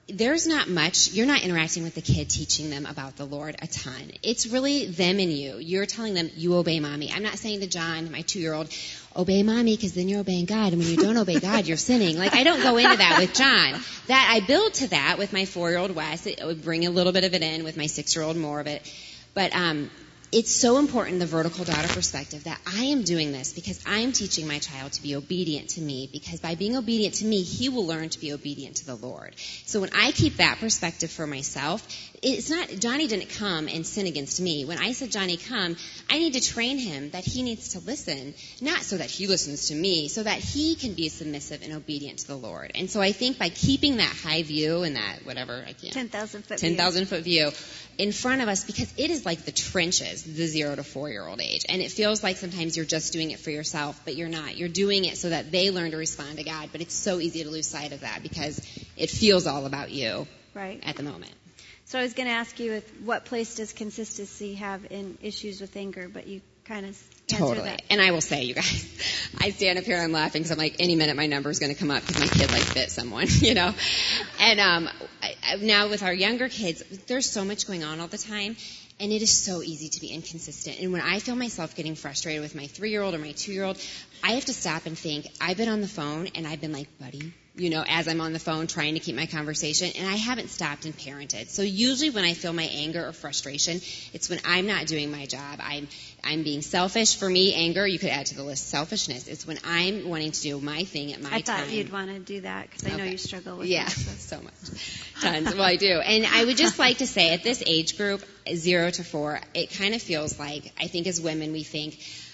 there's not much, you're not interacting with the kid teaching them about the Lord a ton. It's really them and you. You're telling them, you obey mommy. I'm not saying to John, my two-year-old, obey mommy because then you're obeying God. And when you don't obey God, you're sinning. Like, I don't go into that with John. That I build to that with my four-year-old Wes. It would bring a little bit of it in with my six-year-old, more of it. But um it's so important, the vertical daughter perspective, that I am doing this because I am teaching my child to be obedient to me, because by being obedient to me, he will learn to be obedient to the Lord. So when I keep that perspective for myself, it's not, Johnny didn't come and sin against me. When I said, Johnny, come, I need to train him that he needs to listen, not so that he listens to me, so that he can be submissive and obedient to the Lord. And so I think by keeping that high view and that, whatever, I can't. ten thousand foot ten thousand foot view in front of us, because it is like the trenches, the zero to four year old age. And it feels like sometimes you're just doing it for yourself, but you're not. You're doing it so that they learn to respond to God. But it's so easy to lose sight of that because it feels all about you right at the moment. So I was going to ask you, if, what place does consistency have in issues with anger, but you kind of answered Totally. that. And I will say, you guys, I stand up here and I'm laughing because I'm like, any minute my number is going to come up because my kid like bit someone, you know. And um, I, I, now with our younger kids, there's so much going on all the time. And it is so easy to be inconsistent. And when I feel myself getting frustrated with my three-year-old or my two-year-old, I have to stop and think, I've been on the phone and I've been like, buddy, you know, as I'm on the phone trying to keep my conversation, and I haven't stopped and parented. So usually when I feel my anger or frustration, it's when I'm not doing my job. I'm I'm being selfish. For me, anger, you could add to the list selfishness. It's when I'm wanting to do my thing at my I time. thought you'd want to do that because I know Okay. you struggle with yeah, that. so much. Tons. Well, I do. And I would just like to say, at this age group, zero to four, it kind of feels like, I think as women, we think,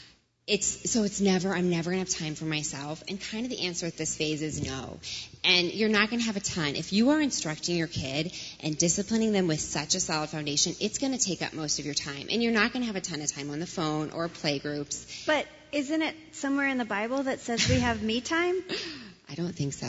It's so it's never, I'm never going to have time for myself. And kind of the answer at this phase is no. And you're not going to have a ton. If you are instructing your kid and disciplining them with such a solid foundation, it's going to take up most of your time. And you're not going to have a ton of time on the phone or play groups. But isn't it somewhere in the Bible that says we have me time? I don't think so.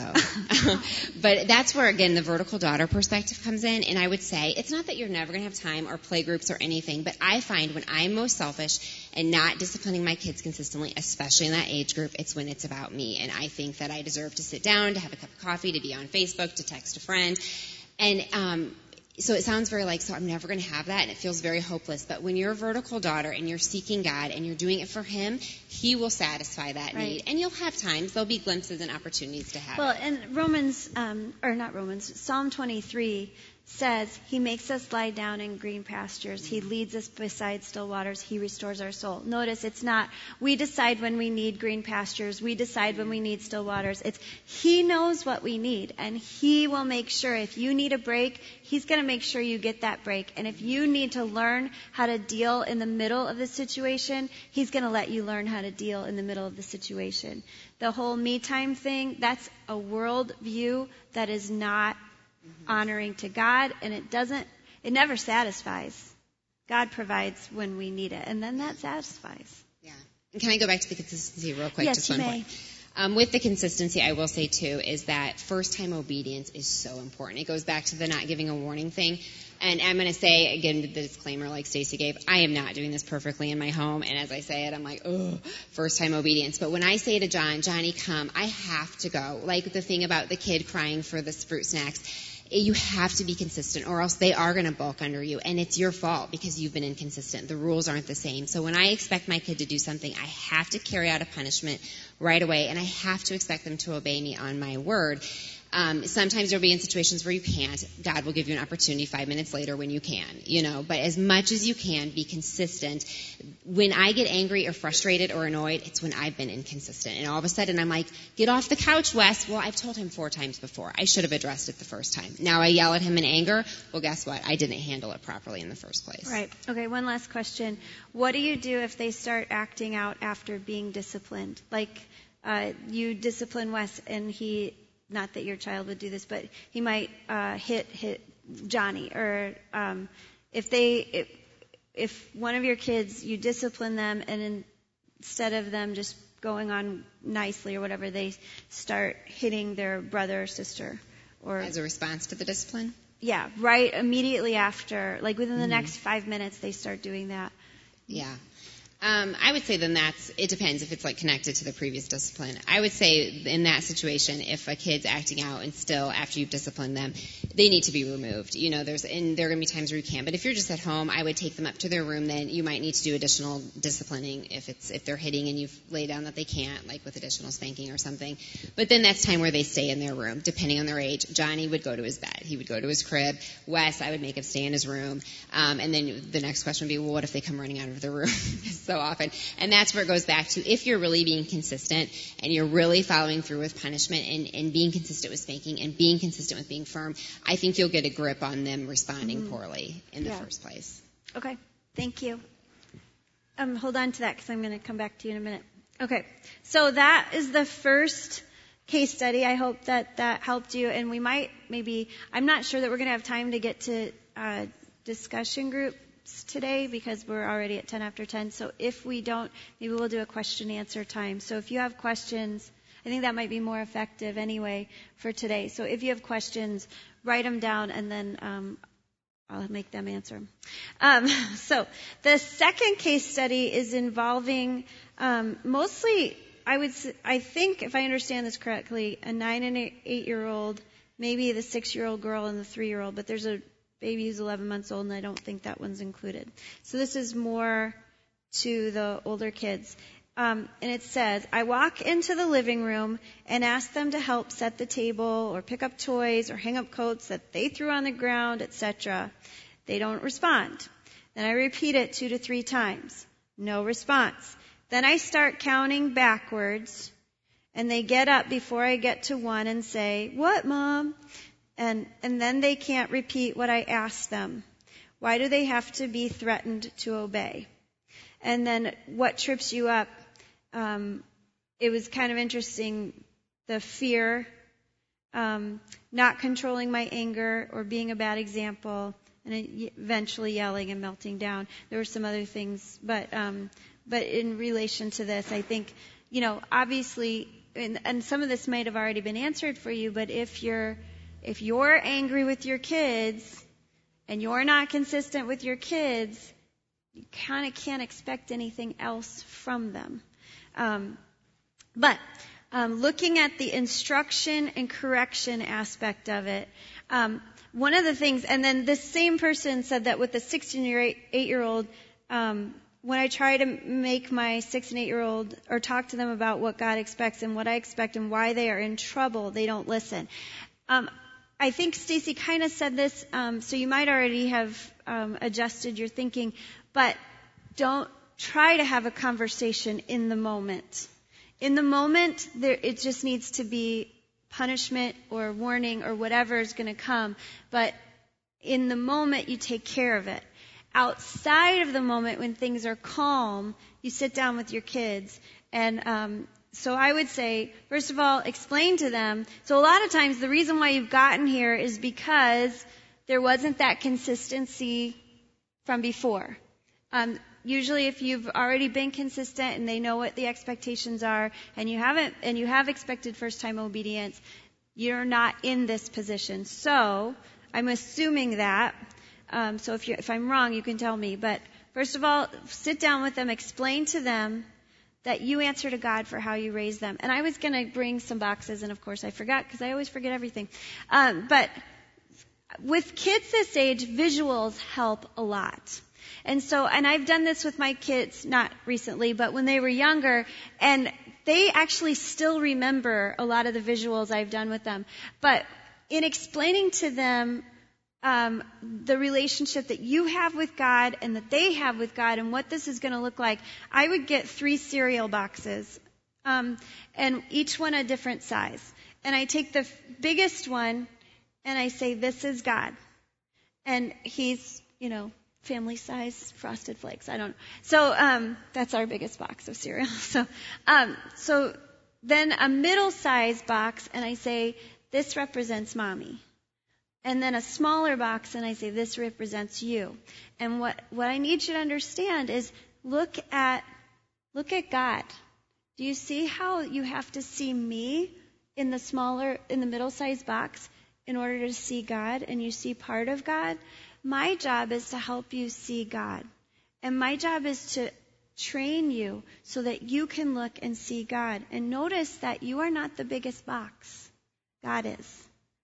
But that's where, again, the vertical daughter perspective comes in. And I would say it's not that you're never going to have time or play groups or anything, but I find when I'm most selfish and not disciplining my kids consistently, especially in that age group, it's when it's about me. And I think that I deserve to sit down, to have a cup of coffee, to be on Facebook, to text a friend. And um so it sounds very like, so I'm never going to have that, and it feels very hopeless. But when you're a vertical daughter and you're seeking God and you're doing it for Him, He will satisfy that Right. need. And you'll have times. There'll be glimpses and opportunities to have Well, it. and Romans, um, or not Romans, Psalm twenty-three says, He makes us lie down in green pastures. He leads us beside still waters. He restores our soul. Notice it's not, we decide when we need green pastures. We decide when we need still waters. It's, He knows what we need, and He will make sure if you need a break, He's going to make sure you get that break. And if you need to learn how to deal in the middle of the situation, He's going to let you learn how to deal in the middle of the situation. The whole me time thing, that's a world view that is not honoring to God, and it doesn't, it never satisfies. God provides when we need it, and then that satisfies. Yeah. And can I go back to the consistency real quick? Yes, just you one may. point. Um, with the consistency, I will say, too, is that first-time obedience is so important. It goes back to the not giving a warning thing. And I'm going to say, again, the disclaimer like Stacy gave, I am not doing this perfectly in my home. And as I say it, I'm like, oh, first-time obedience. But when I say to John, Johnny, come, I have to go. Like the thing about the kid crying for the fruit snacks. You have to be consistent, or else they are going to bulk under you, and it's your fault because you've been inconsistent. The rules aren't the same. So when I expect my kid to do something, I have to carry out a punishment right away, and I have to expect them to obey me on my word. Um, sometimes you'll be in situations where you can't. God will give you an opportunity five minutes later when you can, you know. But as much as you can, be consistent. When I get angry or frustrated or annoyed, it's when I've been inconsistent. And all of a sudden I'm like, get off the couch, Wes. Well, I've told him four times before. I should have addressed it the first time. Now I yell at him in anger. Well, guess what? I didn't handle it properly in the first place. Right. Okay, one last question. What do you do if they start acting out after being disciplined? Like uh, you discipline Wes, and he... not that your child would do this, but he might uh, hit hit Johnny. Or um, if they, if, if one of your kids, you discipline them, and in, instead of them just going on nicely or whatever, they start hitting their brother or sister, or As a response to the discipline? yeah, right immediately after, like within the Mm-hmm. next five minutes, they start doing that. Yeah. Um, I would say then that's, it depends if it's like connected to the previous discipline. I would say in that situation, if a kid's acting out and still after you've disciplined them, they need to be removed. You know, there's, and there are going to be times where you can, but if you're just at home, I would take them up to their room. Then you might need to do additional disciplining if it's, if they're hitting and you've laid down that they can't, like with additional spanking or something. But then that's time where they stay in their room, depending on their age. Johnny would go to his bed. He would go to his crib. Wes, I would make him stay in his room. Um, and then the next question would be, well, what if they come running out of the room? So often. And that's where it goes back to if you're really being consistent and you're really following through with punishment and, and being consistent with spanking and being consistent with being firm, I think you'll get a grip on them responding mm-hmm. poorly in the yeah. first place. Okay. Thank you. Um, hold on to that because I'm going to come back to you in a minute. Okay. So that is the first case study. I hope that that helped you. And we might maybe, I'm not sure that we're going to have time to get to uh, discussion group today because we're already at ten after ten. So if we don't, maybe we'll do a question answer time. So if you have questions, I think that might be more effective anyway for today. So if you have questions, write them down and then um, I'll make them answer them. Um, so the second case study is involving um, mostly, I would, I think if I understand this correctly, a nine and eight year old, maybe the six year old girl and the three year old, but there's a baby who's eleven months old, and I don't think that one's included. So this is more to the older kids. Um, and it says, I walk into the living room and ask them to help set the table or pick up toys or hang up coats that they threw on the ground, et cetera. They don't respond. Then I repeat it two to three times. No response. Then I start counting backwards, and they get up before I get to one and say, what, Mom? And, and then they can't repeat what I asked them. Why do they have to be threatened to obey? And then what trips you up? Um, it was kind of interesting, the fear, um, not controlling my anger or being a bad example, and eventually yelling and melting down. There were some other things, but um, but in relation to this, I think, you know, obviously, and, and some of this might have already been answered for you, but if you're If you're angry with your kids and you're not consistent with your kids, you kind of can't expect anything else from them. Um, but um, looking at the instruction and correction aspect of it, um, one of the things, and then this same person said that with the sixteen-year-old, um, when I try to make my six and eight-year-old or talk to them about what God expects and what I expect and why they are in trouble, they don't listen. Um, I think Stacy kind of said this, um, so you might already have um, adjusted your thinking, but don't try to have a conversation in the moment. In the moment, there, it just needs to be punishment or warning or whatever is going to come, but in the moment, you take care of it. Outside of the moment, when things are calm, you sit down with your kids and um, So I would say, first of all, explain to them. So a lot of times the reason why you've gotten here is because there wasn't that consistency from before. Um, usually if you've already been consistent and they know what the expectations are and you haven't, and you have expected first time obedience, you're not in this position. So I'm assuming that. Um, so if you're, if I'm wrong, you can tell me. But first of all, sit down with them, explain to them that you answer to God for how you raise them. And I was going to bring some boxes, and of course I forgot because I always forget everything. Um, but with kids this age, visuals help a lot. And so, and I've done this with my kids, not recently, but when they were younger, and they actually still remember a lot of the visuals I've done with them. But in explaining to them Um, the relationship that you have with God and that they have with God and what this is going to look like, I would get three cereal boxes, um, and each one a different size. And I take the f- biggest one and I say, this is God. And he's, you know, family size Frosted Flakes. I don't know. So, um, that's our biggest box of cereal. So, um, so then a middle size box and I say, this represents Mommy. And then a smaller box, and I say, this represents you. And what, what I need you to understand is look at, look at God. Do you see how you have to see me in the smaller, in the middle-sized box in order to see God, and you see part of God? My job is to help you see God. And my job is to train you so that you can look and see God. And notice that you are not the biggest box. God is.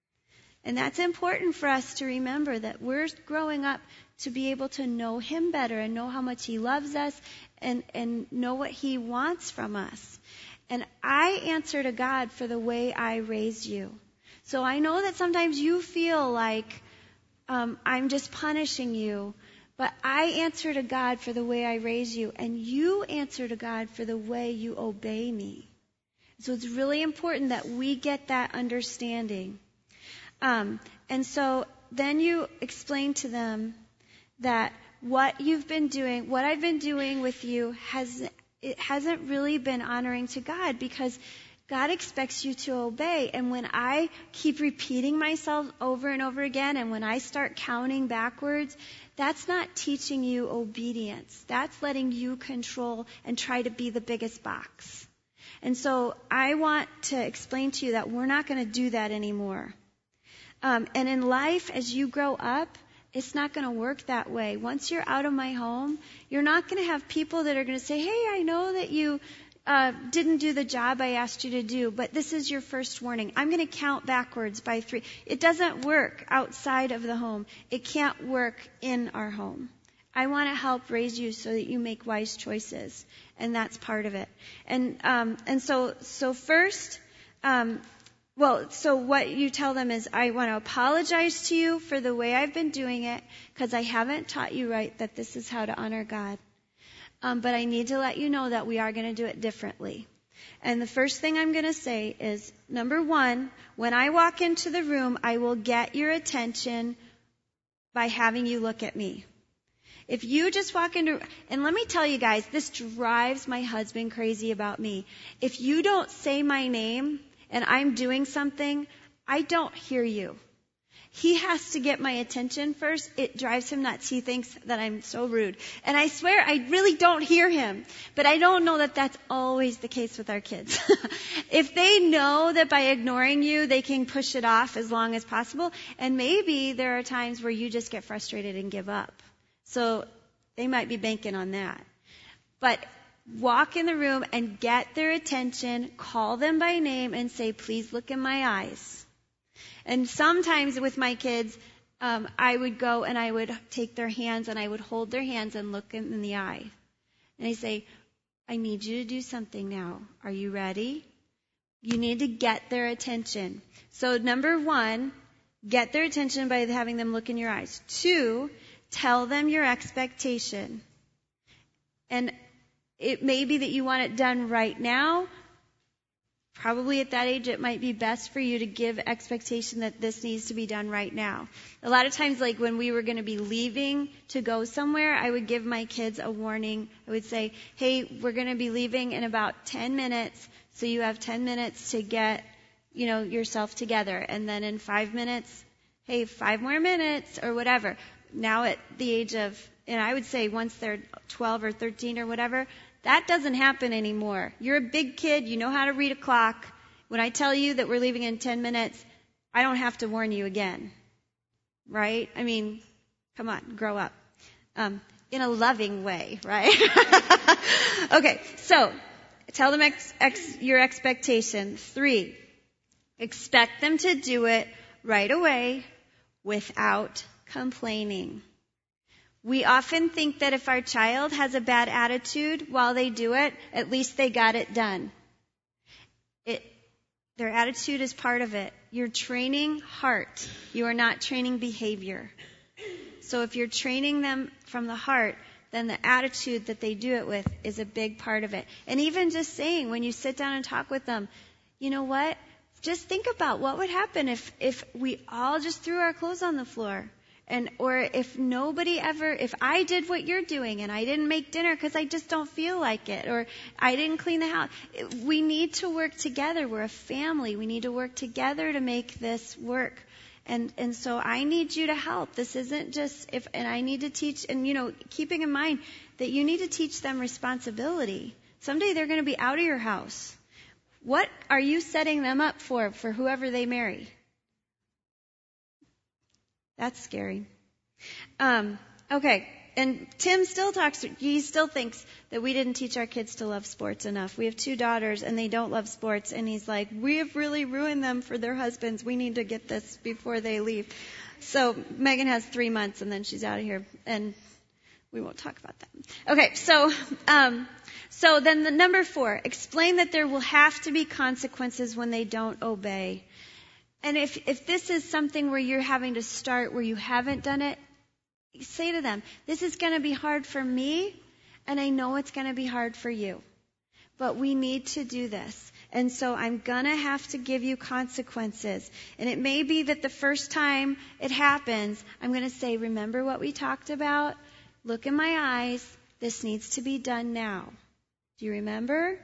And that's important for us to remember, that we're growing up to be able to know Him better and know how much He loves us and, and know what He wants from us. And I answer to God for the way I raised you. So I know that sometimes you feel like um, I'm just punishing you, but I answer to God for the way I raise you, and you answer to God for the way you obey me. So it's really important that we get that understanding. Um, and so then you explain to them that what you've been doing, what I've been doing with you, has it hasn't really been honoring to God, because God expects you to obey. And when I keep repeating myself over and over again, and when I start counting backwards, that's not teaching you obedience. That's letting you control and try to be the biggest box. And so I want to explain to you that we're not going to do that anymore. Um, and in life, as you grow up, it's not going to work that way. Once you're out of my home, you're not going to have people that are going to say, hey, I know that you uh, didn't do the job I asked you to do, but this is your first warning. I'm going to count backwards by three. It doesn't work outside of the home. It can't work in our home. I want to help raise you so that you make wise choices, and that's part of it. And um, and so so first, um, well, so what you tell them is, I want to apologize to you for the way I've been doing it, because I haven't taught you right that this is how to honor God. Um, but I need to let you know that we are going to do it differently. And the first thing I'm going to say is, number one, when I walk into the room, I will get your attention by having you look at me. If you just walk into, and let me tell you guys, this drives my husband crazy about me. If you don't say my name and I'm doing something, I don't hear you. He has to get my attention first. It drives him nuts. He thinks that I'm so rude. And I swear, I really don't hear him. But I don't know that that's always the case with our kids. If they know that by ignoring you, they can push it off as long as possible. And maybe there are times where you just get frustrated and give up. So they might be banking on that. But walk in the room and get their attention, call them by name and say, please look in my eyes. And sometimes with my kids, um, I would go and I would take their hands and I would hold their hands and look them in the eye. And I say, I need you to do something now. Are you ready? You need to get their attention. So number one, get their attention by having them look in your eyes. Two, tell them your expectation. And it may be that you want it done right now. Probably at that age, it might be best for you to give expectation that this needs to be done right now. A lot of times, like when we were going to be leaving to go somewhere, I would give my kids a warning. I would say, hey, we're going to be leaving in about ten minutes, so you have ten minutes to get, you know, yourself together. And then in five minutes, hey, five more minutes or whatever. Now at the age of, and I would say once they're twelve or thirteen or whatever, that doesn't happen anymore. You're a big kid. You know how to read a clock. When I tell you that we're leaving in ten minutes, I don't have to warn you again. Right? I mean, come on, grow up. Um, in a loving way, right? Okay, so tell them ex- ex- your expectation. Three, expect them to do it right away without complaining. We often think that if our child has a bad attitude while they do it, at least they got it done. It, their attitude is part of it. You're training heart. You are not training behavior. So if you're training them from the heart, then the attitude that they do it with is a big part of it. And even just saying, when you sit down and talk with them, you know what? Just think about what would happen if, if we all just threw our clothes on the floor. And, or if nobody ever, if I did what you're doing and I didn't make dinner because I just don't feel like it, or I didn't clean the house. We need to work together. We're a family. We need to work together to make this work. And, and so I need you to help. This isn't just if, and I need to teach, and you know, keeping in mind that you need to teach them responsibility. Someday they're going to be out of your house. What are you setting them up for, for whoever they marry? That's scary. Um, okay, And Tim still talks, he still thinks that we didn't teach our kids to love sports enough. We have two daughters and they don't love sports. And he's like, we have really ruined them for their husbands. We need to get this before they leave. So Megan has three months and then she's out of here. And we won't talk about that. Okay, so, um, so then the number four, explain that there will have to be consequences when they don't obey. And if, if this is something where you're having to start where you haven't done it, say to them, this is going to be hard for me, and I know it's going to be hard for you. But we need to do this. And so I'm going to have to give you consequences. And it may be that the first time it happens, I'm going to say, remember what we talked about? Look in my eyes. This needs to be done now. Do you remember?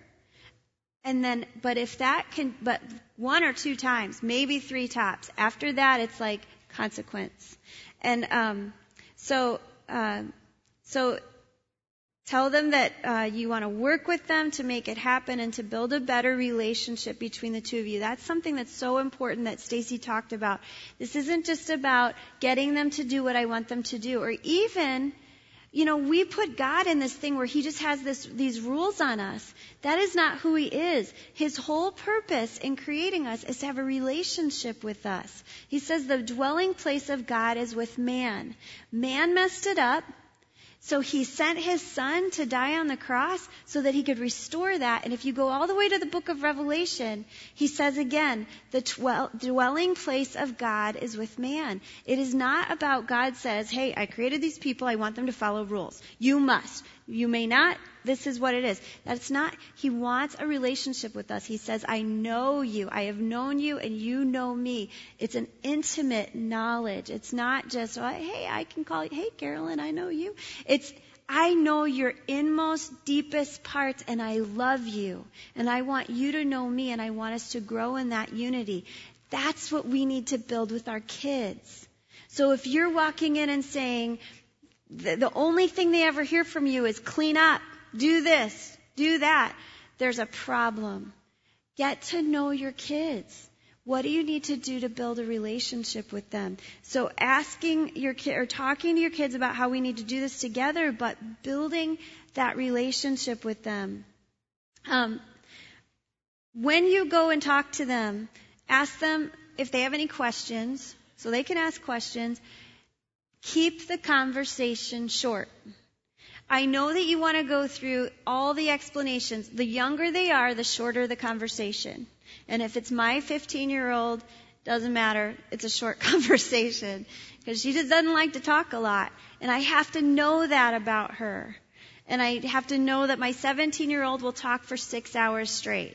And then, but if that can, but one or two times, maybe three tops. After that, it's like consequence. And, um, So, uh, so tell them that uh, you want to work with them to make it happen and to build a better relationship between the two of you. That's something that's so important that Stacy talked about. This isn't just about getting them to do what I want them to do, or even, you know, we put God in this thing where He just has this these rules on us. That is not who He is. His whole purpose in creating us is to have a relationship with us. He says the dwelling place of God is with man. Man messed it up, so He sent His Son to die on the cross so that He could restore that. And if you go all the way to the book of Revelation, He says again, the dwell, dwelling place of God is with man. It is not about God says, hey, I created these people, I want them to follow rules. You must. You may not. This is what it is. That's not, He wants a relationship with us. He says, I know you. I have known you and you know me. It's an intimate knowledge. It's not just, oh, hey, I can call you, hey, Carolyn, I know you. It's, I know your inmost, deepest parts and I love you. And I want you to know me and I want us to grow in that unity. That's what we need to build with our kids. So if you're walking in and saying, the, the only thing they ever hear from you is clean up, do this, do that, there's a problem. Get to know your kids. What do you need to do to build a relationship with them? So asking your kid or talking to your kids about how we need to do this together, but building that relationship with them. Um, when you go and talk to them, ask them if they have any questions, so they can ask questions. Keep the conversation short. I know that you want to go through all the explanations. The younger they are, the shorter the conversation. And if it's my fifteen-year-old, doesn't matter. It's a short conversation because she just doesn't like to talk a lot. And I have to know that about her. And I have to know that my seventeen-year-old will talk for six hours straight.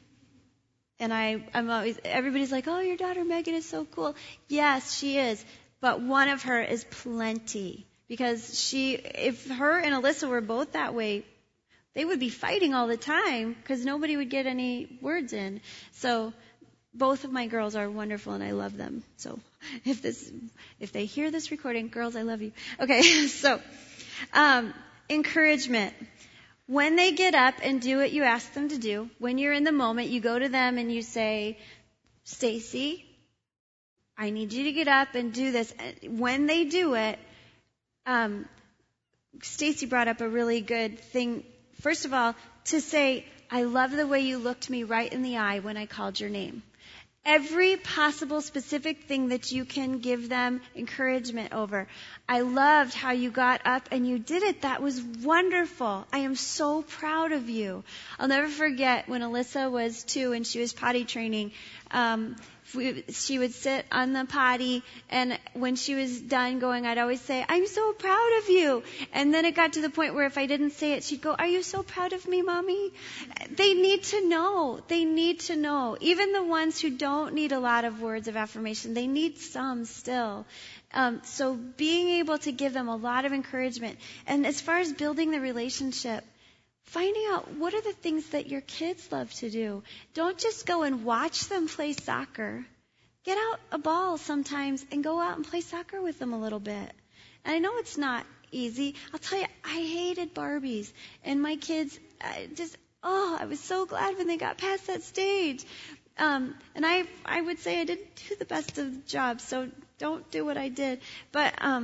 And I, I'm always, everybody's like, oh, your daughter Megan is so cool. Yes, she is. But one of her is plenty. Because she, if her and Alyssa were both that way, they would be fighting all the time because nobody would get any words in. So both of my girls are wonderful and I love them. So if this, if they hear this recording, girls, I love you. Okay, so um, encouragement. When they get up and do what you ask them to do, when you're in the moment, you go to them and you say, Stacy, I need you to get up and do this. When they do it, um, Stacy brought up a really good thing. First of all, to say, I love the way you looked me right in the eye when I called your name. Every possible specific thing that you can give them encouragement over. I loved how you got up and you did it. That was wonderful. I am so proud of you. I'll never forget when Alyssa was two and she was potty training. Um, we, she would sit on the potty, and when she was done going, I'd always say, I'm so proud of you. And then it got to the point where if I didn't say it, she'd go, are you so proud of me, Mommy? They need to know. They need to know. Even the ones who don't need a lot of words of affirmation, they need some still. Um, so being able to give them a lot of encouragement. And as far as building the relationship, finding out what are the things that your kids love to do. Don't just go and watch them play soccer. Get out a ball sometimes and go out and play soccer with them a little bit. And I know it's not easy. I'll tell you, I hated Barbies. And my kids I just, oh, I was so glad when they got past that stage. Um, and I I would say I didn't do the best of the job, so don't do what I did. But um,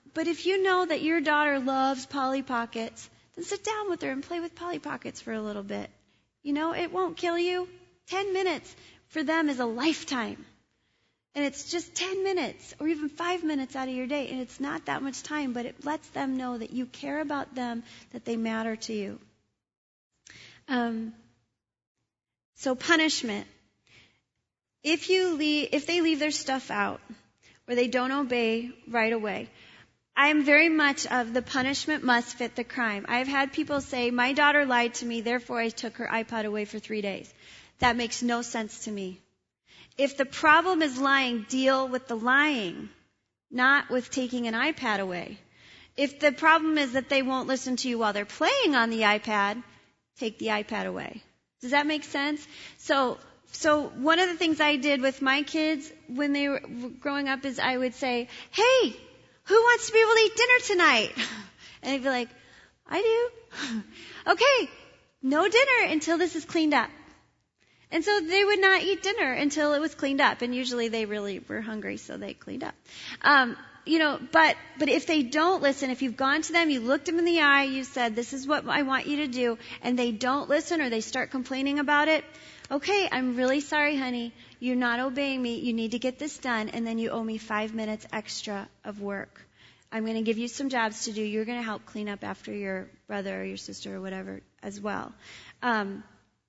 but if you know that your daughter loves Polly Pockets, then sit down with her and play with Polly Pockets for a little bit. You know, it won't kill you. Ten minutes for them is a lifetime. And it's just ten minutes or even five minutes out of your day. And it's not that much time, but it lets them know that you care about them, that they matter to you. Um, so punishment. If you leave, if they leave their stuff out or they don't obey right away, I'm very much of the punishment must fit the crime. I've had people say, my daughter lied to me, therefore I took her iPod away for three days. That makes no sense to me. If the problem is lying, deal with the lying, not with taking an iPad away. If the problem is that they won't listen to you while they're playing on the iPad, take the iPad away. Does that make sense? So, so one of the things I did with my kids when they were growing up is I would say, hey, who wants to be able to eat dinner tonight? And they'd be like, I do. Okay, no dinner until this is cleaned up. And so they would not eat dinner until it was cleaned up. And usually they really were hungry, so they cleaned up. Um, you know, but, but if they don't listen, if you've gone to them, you looked them in the eye, you said, this is what I want you to do, and they don't listen or they start complaining about it, okay, I'm really sorry, honey. You're not obeying me. You need to get this done, and then you owe me five minutes extra of work. I'm going to give you some jobs to do. You're going to help clean up after your brother or your sister or whatever as well. Um,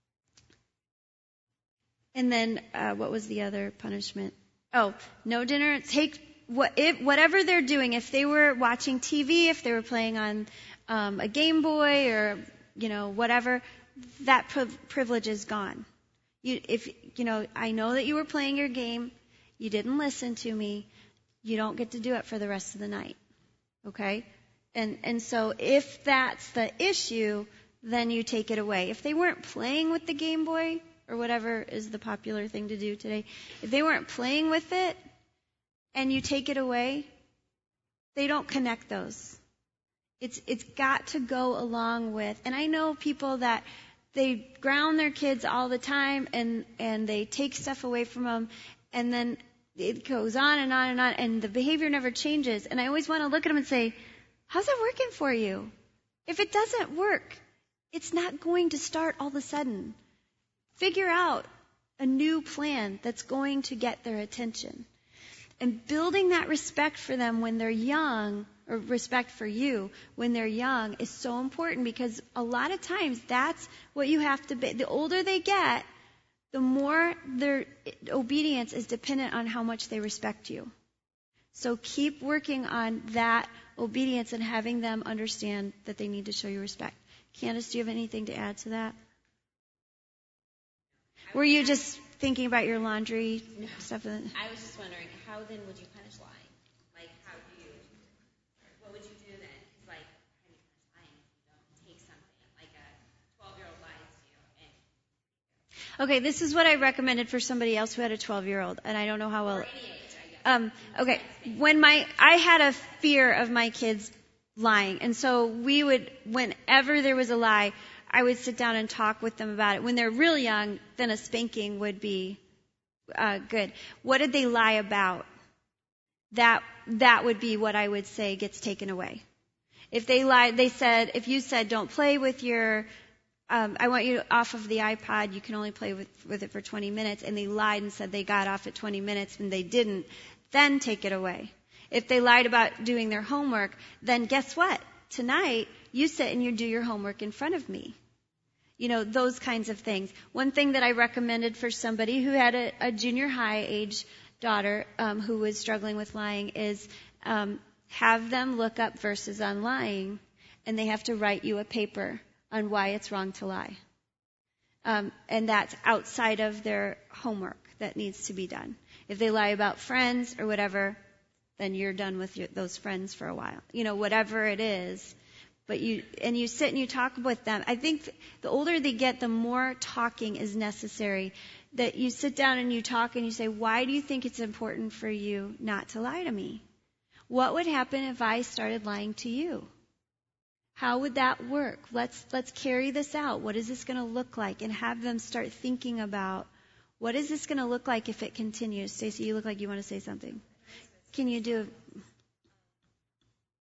And then, uh, what was the other punishment? Oh, no dinner. Take what, if, whatever they're doing. If they were watching T V, if they were playing on um, a Game Boy or, you know, whatever, that priv- privilege is gone. You, if, you know, I know that you were playing your game. You didn't listen to me. You don't get to do it for the rest of the night. Okay? And, and so if that's the issue, then you take it away. If they weren't playing with the Game Boy, or whatever is the popular thing to do today, if they weren't playing with it and you take it away, they don't connect those. It's it's got to go along with, and I know people that they ground their kids all the time and, and they take stuff away from them, and then it goes on and on and on, and the behavior never changes. And I always want to look at them and say, how's it working for you? If it doesn't work, it's not going to start all of a sudden. Figure out a new plan that's going to get their attention. And building that respect for them when they're young, or respect for you when they're young, is so important, because a lot of times that's what you have to be. The older they get, the more their obedience is dependent on how much they respect you. So keep working on that obedience and having them understand that they need to show you respect. Candace, do you have anything to add to that? Were you just thinking about your laundry no. stuff? I was just wondering, how then would you punish lying? Like, how do you, what would you do then? Because, like, how do you punish lying if you don't take something? Like a twelve-year-old lies to you. And okay, this is what I recommended for somebody else who had a twelve-year-old, and I don't know how well. Or any age, I guess. Um, okay, when my, I had a fear of my kids lying, and so we would, whenever there was a lie, I would sit down and talk with them about it. When they're real young, then a spanking would be uh, good. What did they lie about? That that would be what I would say gets taken away. If they lied, they said, if you said, don't play with your, um, I want you off of the iPod, you can only play with, with it for twenty minutes, and they lied and said they got off at twenty minutes and they didn't, then take it away. If they lied about doing their homework, then guess what? Tonight, you sit and you do your homework in front of me. You know, those kinds of things. One thing that I recommended for somebody who had a, a junior high age daughter um, who was struggling with lying is um, have them look up verses on lying, and they have to write you a paper on why it's wrong to lie. Um, and that's outside of their homework that needs to be done. If they lie about friends or whatever, then you're done with your, those friends for a while. You know, whatever it is. But you, and you sit and you talk with them. I think the older they get, the more talking is necessary. That you sit down and you talk and you say, why do you think it's important for you not to lie to me? What would happen if I started lying to you? How would that work? Let's, let's carry this out. What is this going to look like? And have them start thinking about, what is this going to look like if it continues? Stacey, you look like you want to say something. Can you do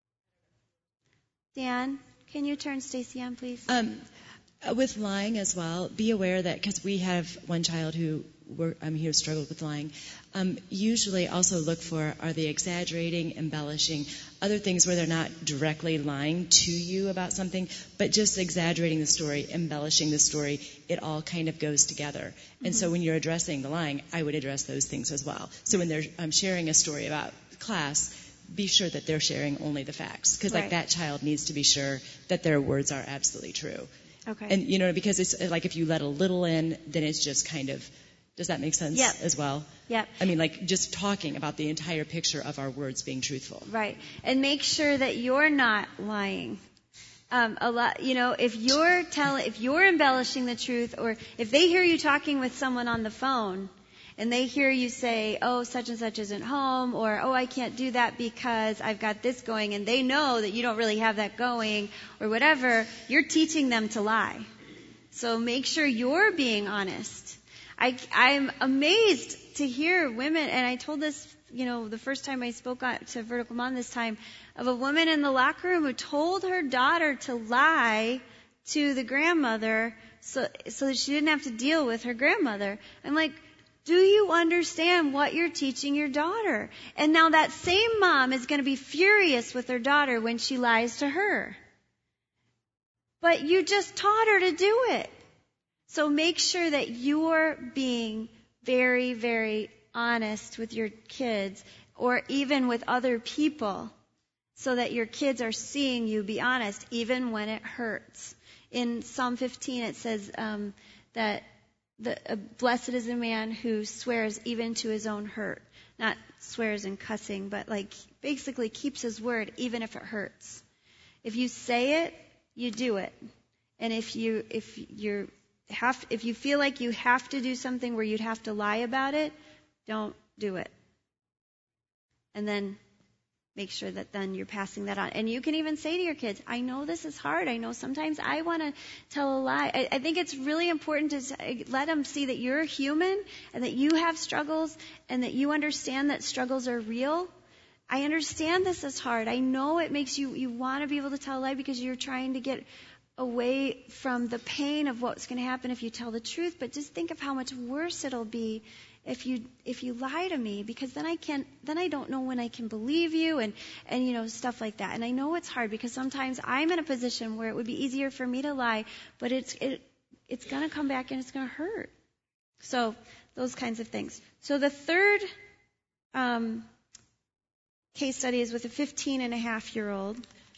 Dan, can you turn Stacy on, please? Um, with lying as well, be aware that, because we have one child who were, um, who struggled with lying, um, usually also look for, are they exaggerating, embellishing, other things where they're not directly lying to you about something, but just exaggerating the story, embellishing the story. It all kind of goes together. Mm-hmm. And so when you're addressing the lying, I would address those things as well. So when they're um, sharing a story about class, be sure that they're sharing only the facts, because right. like that child needs to be sure that their words are absolutely true. Okay. And, you know, because it's like if you let a little in, then it's just kind of, does that make sense yep. as well? Yep. I mean, like just talking about the entire picture of our words being truthful. Right. And make sure that you're not lying. Um, a lot, you know, if you're telling, if you're embellishing the truth, or if they hear you talking with someone on the phone, and they hear you say, oh, such and such isn't home, or, oh, I can't do that because I've got this going, and they know that you don't really have that going, or whatever, you're teaching them to lie. So make sure you're being honest. I, I'm amazed to hear women, and I told this, you know, the first time I spoke to Vertical Mom this time, of a woman in the locker room who told her daughter to lie to the grandmother so, so that she didn't have to deal with her grandmother. I'm like, do you understand what you're teaching your daughter? And now that same mom is going to be furious with her daughter when she lies to her. But you just taught her to do it. So make sure that you're being very, very honest with your kids, or even with other people, so that your kids are seeing you be honest, even when it hurts. In Psalm fifteen, it says um, that The, uh, blessed is the man who swears even to his own hurt. Not swears in cussing, but like basically keeps his word even if it hurts. If you say it, you do it. And if you if you have if you feel like you have to do something where you'd have to lie about it, don't do it. And then make sure that then you're passing that on. And you can even say to your kids, I know this is hard. I know sometimes I want to tell a lie. I, I think it's really important to let them see that you're human and that you have struggles and that you understand that struggles are real. I understand this is hard. I know it makes you, you want to be able to tell a lie because you're trying to get away from the pain of what's going to happen if you tell the truth. But just think of how much worse it'll be if you if you lie to me, because then I can't then I don't know when I can believe you, and and you know, stuff like that. And I know it's hard because sometimes I'm in a position where it would be easier for me to lie, but it's it it's going to come back and it's going to hurt. So those kinds of things. So the third um, case study is with a fifteen and a half year old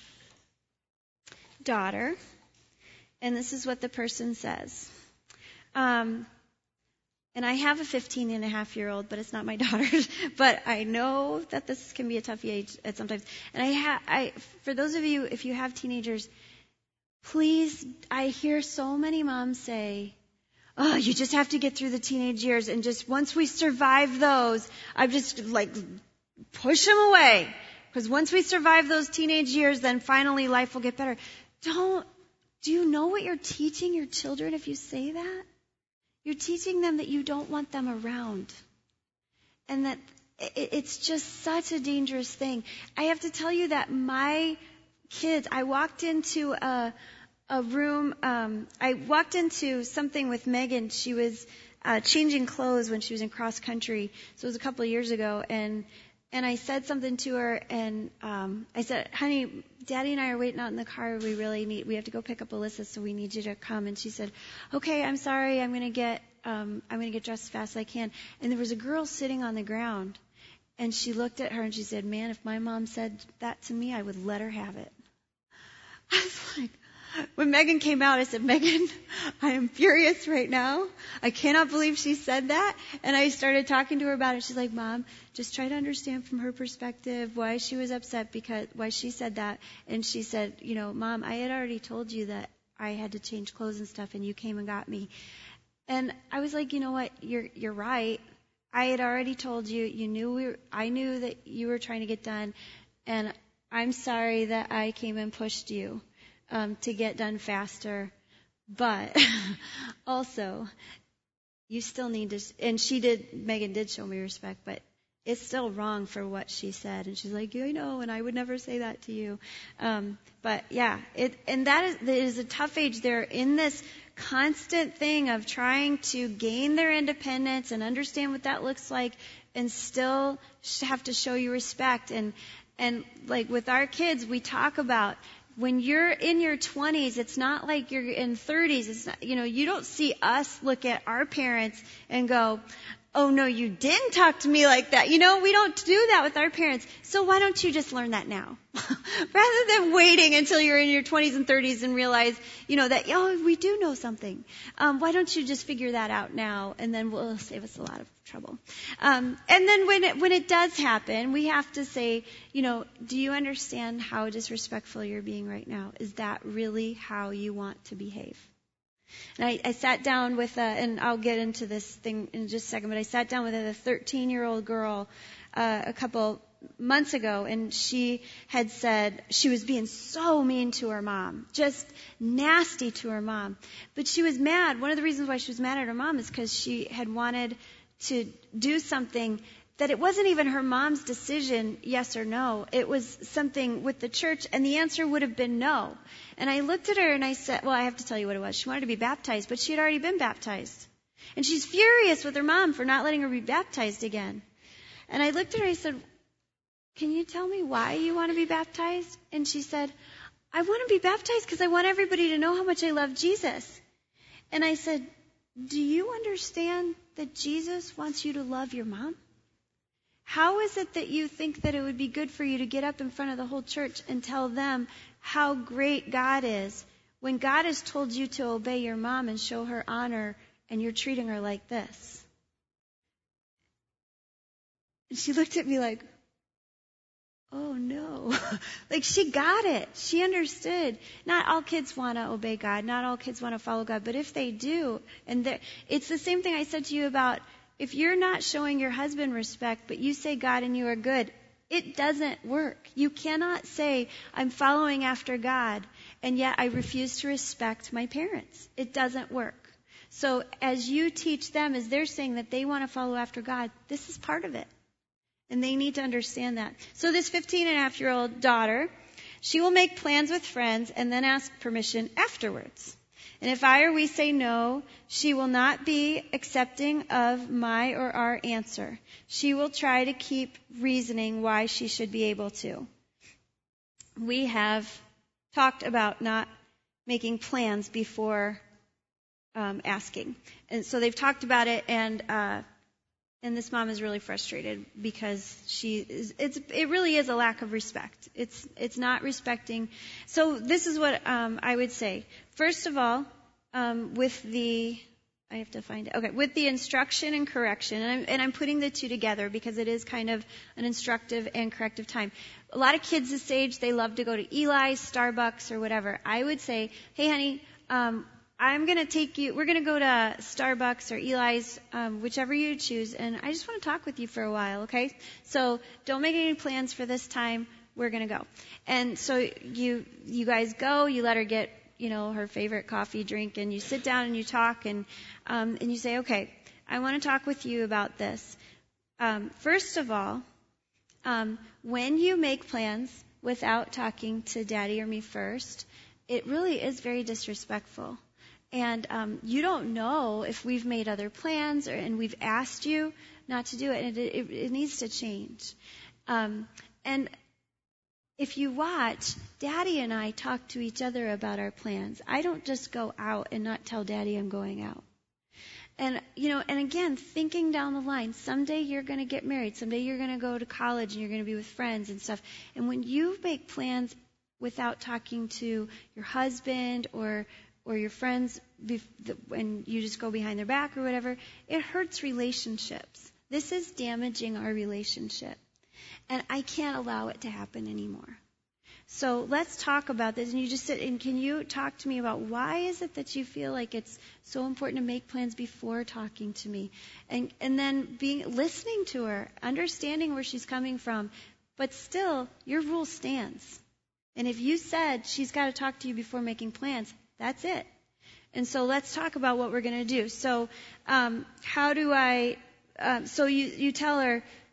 daughter, and this is what the person says. Um, And I have a fifteen and a half year old, but it's not my daughter. But I know that this can be a tough age at sometimes. And I ha- I, for those of you, if you have teenagers, please, I hear so many moms say, oh, you just have to get through the teenage years. And just once we survive those, I just like push them away. Because once we survive those teenage years, then finally life will get better. Don't, do you know what you're teaching your children if you say that? You're teaching them that you don't want them around. And that it's just such a dangerous thing. I have to tell you that my kids, I walked into a, a room, um, I walked into something with Megan. She was uh, changing clothes when she was in cross country. So it was a couple of years ago. And And I said something to her, and um, I said, honey, Daddy and I are waiting out in the car. We really need, we have to go pick up Alyssa, so we need you to come. And she said, okay, I'm sorry. I'm going to get, um, I'm going to get dressed as fast as I can. And there was a girl sitting on the ground, and she looked at her and she said, man, if my mom said that to me, I would let her have it. I was like, when Megan came out, I said, Megan, I am furious right now. I cannot believe she said that. And I started talking to her about it. She's like, Mom, just try to understand from her perspective why she was upset, because why she said that. And she said, you know, Mom, I had already told you that I had to change clothes and stuff, and you came and got me. And I was like, you know what? You're you're right. I had already told you. You knew we were, I knew that you were trying to get done, and I'm sorry that I came and pushed you. Um, to get done faster, but also you still need to, and she did, Megan did show me respect, but it's still wrong for what she said. And she's like, yeah, I know, and I would never say that to you. Um, but yeah, it, and that is, that is a tough age. They're in this constant thing of trying to gain their independence and understand what that looks like, and still have to show you respect. And, and like with our kids, we talk about when you're in your twenties, it's not like you're in thirties. It's not, you know, you don't see us look at our parents and go, oh no, you didn't talk to me like that. You know, we don't do that with our parents. So why don't you just learn that now? Rather than waiting until you're in your twenties and thirties and realize, you know, that, oh, we do know something. Um, why don't you just figure that out now, and then we'll save us a lot of trouble. Um, and then when it, when it does happen, we have to say, you know, do you understand how disrespectful you're being right now? Is that really how you want to behave? And I, I sat down with, a, and I'll get into this thing in just a second, but I sat down with a thirteen-year-old girl uh, a couple months ago, and she had said she was being so mean to her mom, just nasty to her mom. But she was mad. One of the reasons why she was mad at her mom is because she had wanted to do something that it wasn't even her mom's decision, yes or no. It was something with the church, and the answer would have been no. And I looked at her and I said, well, I have to tell you what it was. She wanted to be baptized, but she had already been baptized. And she's furious with her mom for not letting her be baptized again. And I looked at her and I said, can you tell me why you want to be baptized? And she said, I want to be baptized because I want everybody to know how much I love Jesus. And I said, do you understand that Jesus wants you to love your mom? How is it that you think that it would be good for you to get up in front of the whole church and tell them how great God is when God has told you to obey your mom and show her honor, and you're treating her like this? And she looked at me like, oh no. Like she got it. She understood. Not all kids want to obey God. Not all kids want to follow God. But if they do, and it's the same thing I said to you about if you're not showing your husband respect, but you say God and you are good, it doesn't work. You cannot say, I'm following after God, and yet I refuse to respect my parents. It doesn't work. So as you teach them, as they're saying that they want to follow after God, this is part of it. And they need to understand that. So this fifteen and a half year old daughter, she will make plans with friends and then ask permission afterwards. And if I or we say no, she will not be accepting of my or our answer. She will try to keep reasoning why she should be able to. We have talked about not making plans before um, asking. And so they've talked about it, and uh, and this mom is really frustrated because she is, it's it really is a lack of respect. It's it's not respecting. So this is what um, I would say. First of all, um, with the I have to find it. Okay, with the instruction and correction, and I'm, and I'm putting the two together because it is kind of an instructive and corrective time. A lot of kids this age, they love to go to Eli's, Starbucks, or whatever. I would say, hey, honey, um, I'm going to take you, we're going to go to Starbucks or Eli's, um, whichever you choose, and I just want to talk with you for a while, okay? So don't make any plans for this time. We're going to go. And so you you guys go, you let her get, you know, her favorite coffee drink, and you sit down and you talk, and um, and you say, okay, I want to talk with you about this. Um, first of all, um, when you make plans without talking to Daddy or me first, it really is very disrespectful. And um, you don't know if we've made other plans or, and we've asked you not to do it, and it, it, it needs to change. Um, and if you watch, Daddy and I talk to each other about our plans. I don't just go out and not tell Daddy I'm going out. And, you know, and again, thinking down the line, someday you're going to get married. Someday you're going to go to college and you're going to be with friends and stuff. And when you make plans without talking to your husband or or your friends when you just go behind their back or whatever, it hurts relationships. This is damaging our relationship. And I can't allow it to happen anymore. So let's talk about this. And you just sit and can you talk to me about why is it that you feel like it's so important to make plans before talking to me? And and then being listening to her, understanding where she's coming from. But still, your rule stands. And if you said she's got to talk to you before making plans, that's it. And so let's talk about what we're going to do. So um, how do I, um, so you, you tell her,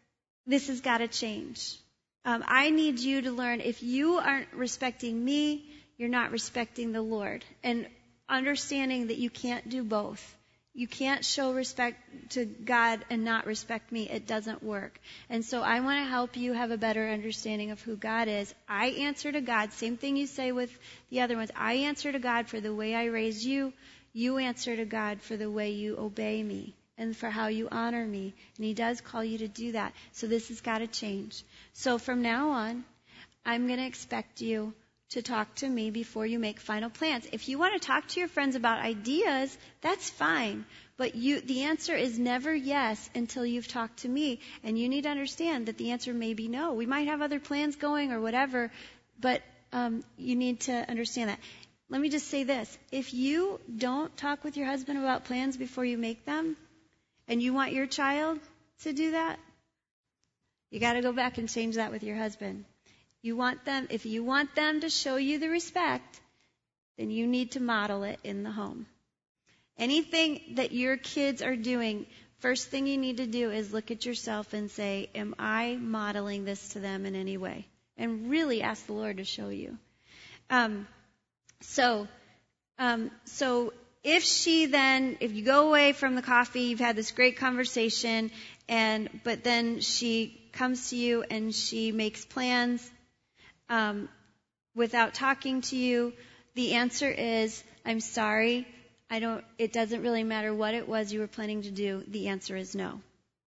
this has got to change. Um, I need you to learn, if you aren't respecting me, you're not respecting the Lord. And understanding that you can't do both. You can't show respect to God and not respect me. It doesn't work. And so I want to help you have a better understanding of who God is. I answer to God. Same thing you say with the other ones. I answer to God for the way I raise you. You answer to God for the way you obey me and for how you honor me. And He does call you to do that. So this has got to change. So from now on, I'm going to expect you to talk to me before you make final plans. If you want to talk to your friends about ideas, that's fine. But you, the answer is never yes until you've talked to me. And you need to understand that the answer may be no. We might have other plans going or whatever, but um, you need to understand that. Let me just say this. If you don't talk with your husband about plans before you make them, and you want your child to do that, you got to go back and change that with your husband. You want them, if you want them to show you the respect, then you need to model it in the home. Anything that your kids are doing, first thing you need to do is look at yourself and say, am I modeling this to them in any way? And really ask the Lord to show you. Um, so, um, so if she then, if you go away from the coffee, you've had this great conversation, and but then she comes to you and she makes plans Um, without talking to you, the answer is, I'm sorry, I don't, it doesn't really matter what it was you were planning to do. The answer is no.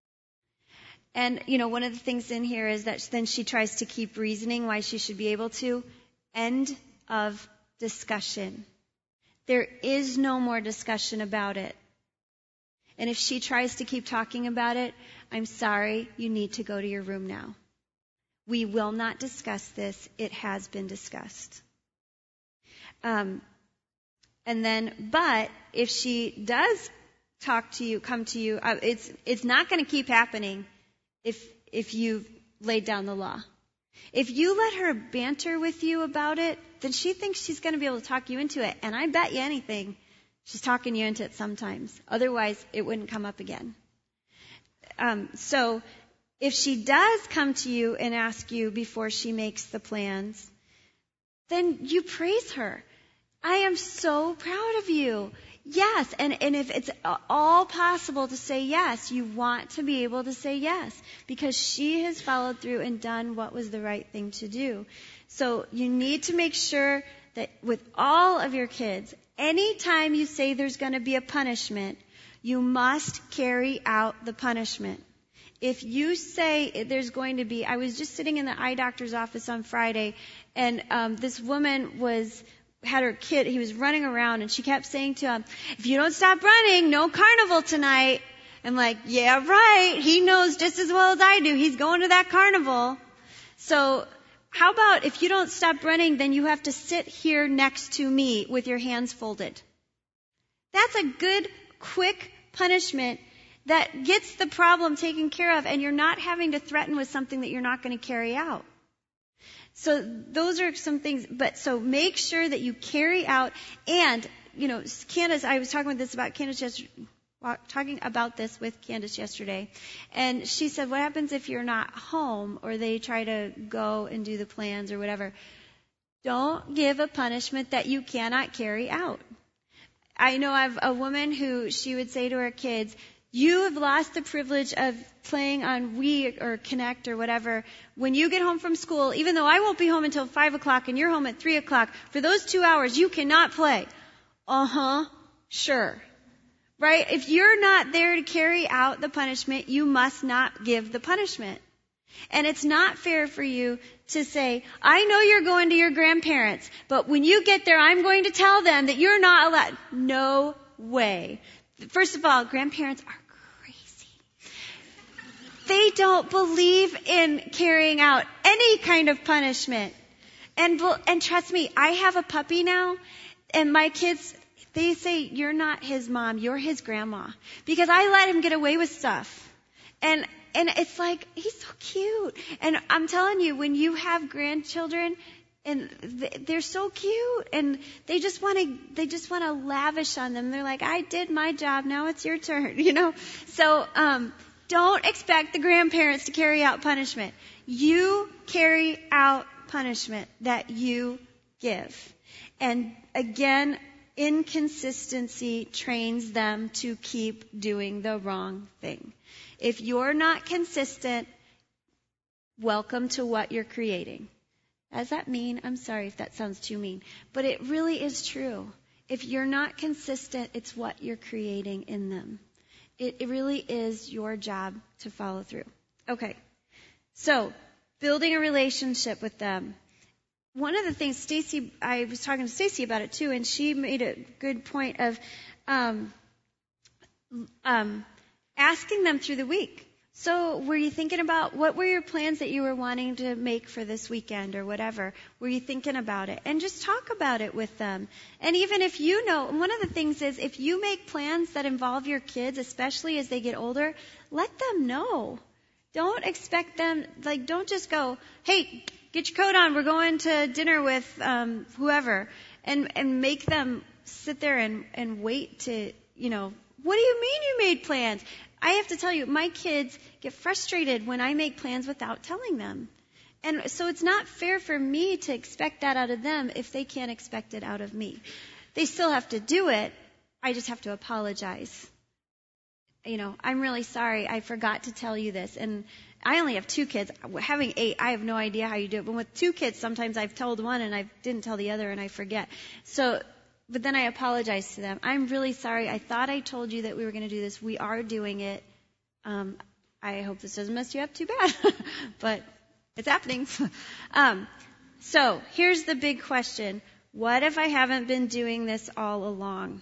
And, you know, one of the things in here is that then she tries to keep reasoning why she should be able to. End of discussion. There is no more discussion about it. And if she tries to keep talking about it, I'm sorry, you need to go to your room now. We will not discuss this. It has been discussed. Um, and then, but if she does talk to you, come to you, uh, it's it's not going to keep happening if if you've laid down the law. If you let her banter with you about it, then she thinks she's going to be able to talk you into it. And I bet you anything, she's talking you into it sometimes. Otherwise, it wouldn't come up again. Um, so. If she does come to you and ask you before she makes the plans, then you praise her. I am so proud of you. Yes, and, and if it's all possible to say yes, you want to be able to say yes because she has followed through and done what was the right thing to do. So you need to make sure that with all of your kids, anytime you say there's going to be a punishment, you must carry out the punishment. If you say there's going to be, I was just sitting in the eye doctor's office on Friday, and um, this woman was had her kid, he was running around, and she kept saying to him, if you don't stop running, no carnival tonight. I'm like, yeah, right. He knows just as well as I do. He's going to that carnival. So how about if you don't stop running, then you have to sit here next to me with your hands folded. That's a good, quick punishment that gets the problem taken care of, and you're not having to threaten with something that you're not going to carry out. So those are some things, but so make sure that you carry out, and, you know, Candace, I was talking with this about Candace yesterday, talking about this with Candace yesterday, and she said, what happens if you're not home, or they try to go and do the plans or whatever? Don't give a punishment that you cannot carry out. I know I have a woman who, she would say to her kids, you have lost the privilege of playing on Wii or Connect or whatever. When you get home from school, even though I won't be home until five o'clock and you're home at three o'clock, for those two hours you cannot play. Uh-huh, sure. Right? If you're not there to carry out the punishment, you must not give the punishment. And it's not fair for you to say, I know you're going to your grandparents, but when you get there, I'm going to tell them that you're not allowed. No way. First of all, grandparents are they don't believe in carrying out any kind of punishment. And and trust me, I have a puppy now, and my kids, they say, you're not his mom, you're his grandma. Because I let him get away with stuff. And and it's like, he's so cute. And I'm telling you, when you have grandchildren, and they're so cute, and they just want to they just want to lavish on them. They're like, I did my job, now it's your turn, you know. So um Don't expect the grandparents to carry out punishment. You carry out punishment that you give. And again, inconsistency trains them to keep doing the wrong thing. If you're not consistent, welcome to what you're creating. Does that mean? I'm sorry if that sounds too mean. But it really is true. If you're not consistent, it's what you're creating in them. It, it really is your job to follow through. Okay. So, building a relationship with them. One of the things, Stacy, I was talking to Stacy about it too, and she made a good point of um, um, asking them through the week. So were you thinking about, what were your plans that you were wanting to make for this weekend or whatever? Were you thinking about it? And just talk about it with them. And even if you know, one of the things is if you make plans that involve your kids, especially as they get older, let them know. Don't expect them, like, don't just go, hey, get your coat on, we're going to dinner with um, whoever, and, and make them sit there and, and wait to, you know, what do you mean you made plans? I have to tell you, my kids get frustrated when I make plans without telling them. And so it's not fair for me to expect that out of them if they can't expect it out of me. They still have to do it. I just have to apologize. You know, I'm really sorry. I forgot to tell you this. And I only have two kids. Having eight, I have no idea how you do it. But with two kids, sometimes I've told one and I didn't tell the other and I forget. So, but then I apologize to them. I'm really sorry. I thought I told you that we were going to do this. We are doing it. Um, I hope this doesn't mess you up too bad. But it's happening. um, so here's the big question. What if I haven't been doing this all along?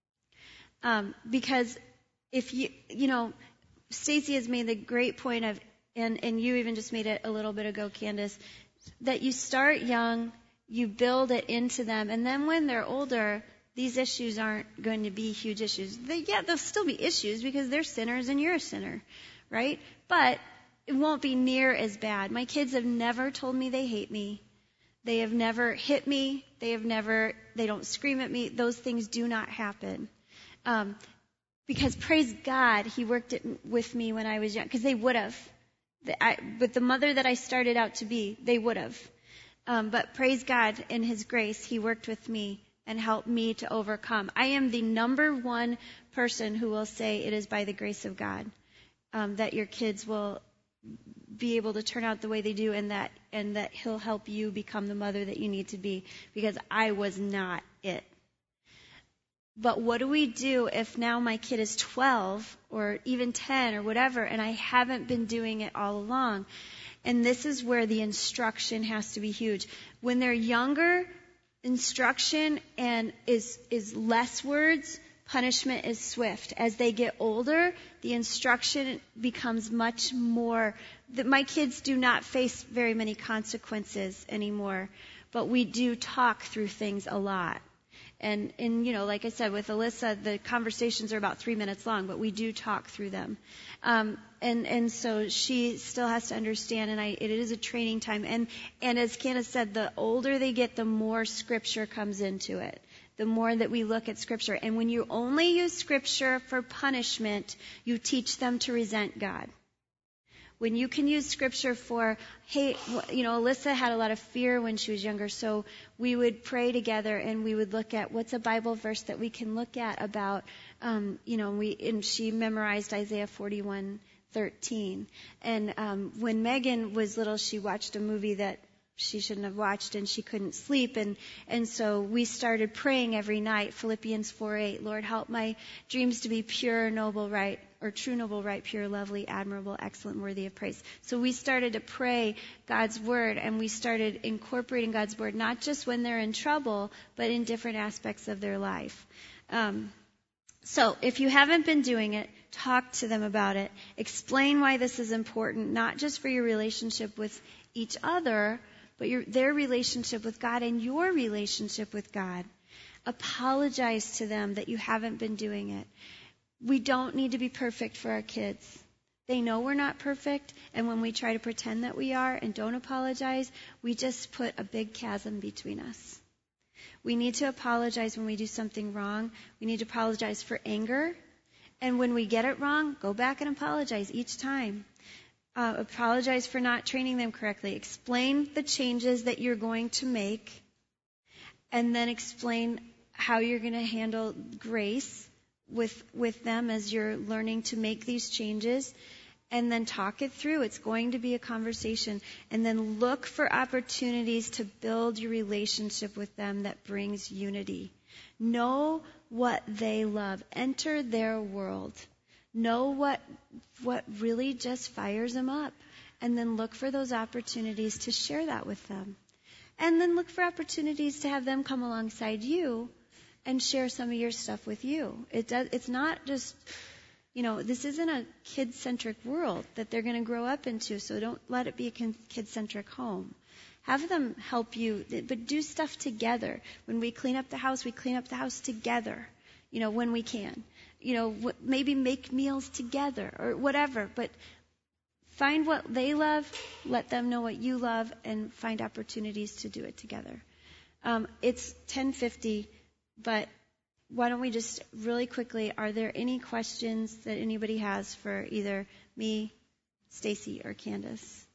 Um, because if you, you know, Stacy has made the great point of, and, and you even just made it a little bit ago, Candace, that you start young, you build it into them, and then when they're older, these issues aren't going to be huge issues. They, yeah, they'll still be issues because they're sinners and you're a sinner, right? But it won't be near as bad. My kids have never told me they hate me. They have never hit me. They have never, they don't scream at me. Those things do not happen. Um, because praise God, He worked it with me when I was young, because they would have. I, with the mother that I started out to be, they would have. Um, but praise God, in His grace, He worked with me and helped me to overcome. I am the number one person who will say it is by the grace of God um, that your kids will be able to turn out the way they do, and that and that He'll help you become the mother that you need to be, because I was not it. But what do we do if now my kid is twelve or even ten or whatever, and I haven't been doing it all along? And this is where the instruction has to be huge. When they're younger, instruction and is is less words, punishment is swift. As they get older, the instruction becomes much more. That my kids do not face very many consequences anymore, but we do talk through things a lot. And, and, you know, like I said, with Alyssa, the conversations are about three minutes long, but we do talk through them. Um, and, and so she still has to understand, and I, it is a training time. And, and as Candace said, the older they get, the more Scripture comes into it. The more that we look at Scripture. And when you only use Scripture for punishment, you teach them to resent God. When you can use Scripture for, hey, you know, Alyssa had a lot of fear when she was younger, so we would pray together and we would look at what's a Bible verse that we can look at about, um, you know, we and she memorized Isaiah forty-one thirteen. And um, when Megan was little, she watched a movie that she shouldn't have watched, and she couldn't sleep, and and so we started praying every night, Philippians four eight, Lord, help my dreams to be pure, noble, right, or true, noble, right, pure, lovely, admirable, excellent, worthy of praise. So we started to pray God's word, and we started incorporating God's word, not just when they're in trouble, but in different aspects of their life. Um, so if you haven't been doing it, talk to them about it. Explain why this is important, not just for your relationship with each other, but your, their relationship with God and your relationship with God. Apologize to them that you haven't been doing it. We don't need to be perfect for our kids. They know we're not perfect, and when we try to pretend that we are and don't apologize, we just put a big chasm between us. We need to apologize when we do something wrong. We need to apologize for anger. And when we get it wrong, go back and apologize each time. Uh, apologize for not training them correctly. Explain the changes that you're going to make, and then explain how you're going to handle grace with with them as you're learning to make these changes, and then talk it through. It's going to be a conversation, and then look for opportunities to build your relationship with them that brings unity. Know what they love. Enter their world. Know what what really just fires them up, and then look for those opportunities to share that with them. And then look for opportunities to have them come alongside you and share some of your stuff with you. It does, it's not just, you know, this isn't a kid-centric world that they're going to grow up into, so don't let it be a kid-centric home. Have them help you, but do stuff together. When we clean up the house, we clean up the house together, you know, when we can. You know, maybe make meals together or whatever, but find what they love, let them know what you love, and find opportunities to do it together. Um, it's ten fifty, but why don't we just really quickly, are there any questions that anybody has for either me, Stacy, or Candace?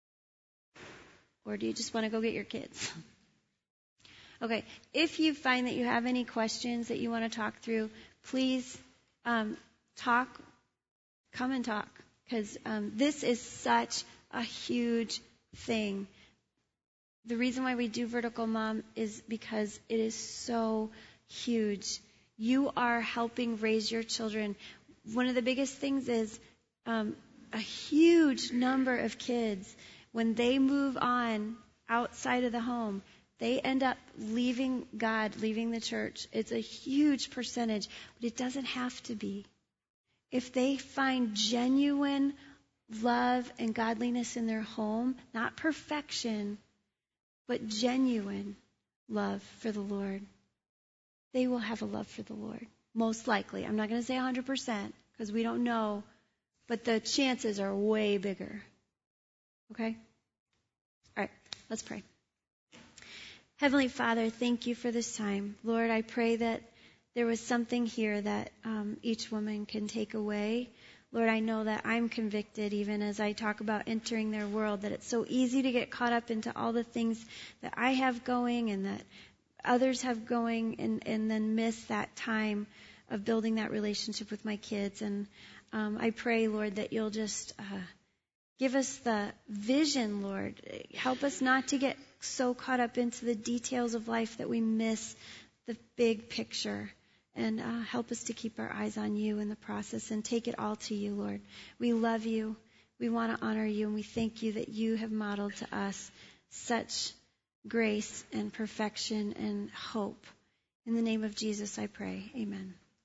Or do you just want to go get your kids? Okay, if you find that you have any questions that you want to talk through, please um, talk, come and talk. Because um, this is such a huge thing. The reason why we do Vertical Mom is because it is so huge. You are helping raise your children. One of the biggest things is um, a huge number of kids, when they move on outside of the home, they end up leaving God, leaving the church. It's a huge percentage, but it doesn't have to be. If they find genuine love and godliness in their home, not perfection, but genuine love for the Lord, they will have a love for the Lord. Most likely. I'm not going to say one hundred percent because we don't know, but the chances are way bigger. Okay? All right, let's pray. Heavenly Father, thank you for this time. Lord, I pray that there was something here that um, each woman can take away. Lord, I know that I'm convicted even as I talk about entering their world, that it's so easy to get caught up into all the things that I have going and that others have going, and, and then miss that time of building that relationship with my kids. And um, I pray, Lord, that you'll just uh, give us the vision, Lord. Help us not to get so caught up into the details of life that we miss the big picture. And uh, help us to keep our eyes on you in the process and take it all to you, Lord. We love you. We want to honor you. And we thank you that you have modeled to us such grace and perfection and hope. In the name of Jesus, I pray. Amen.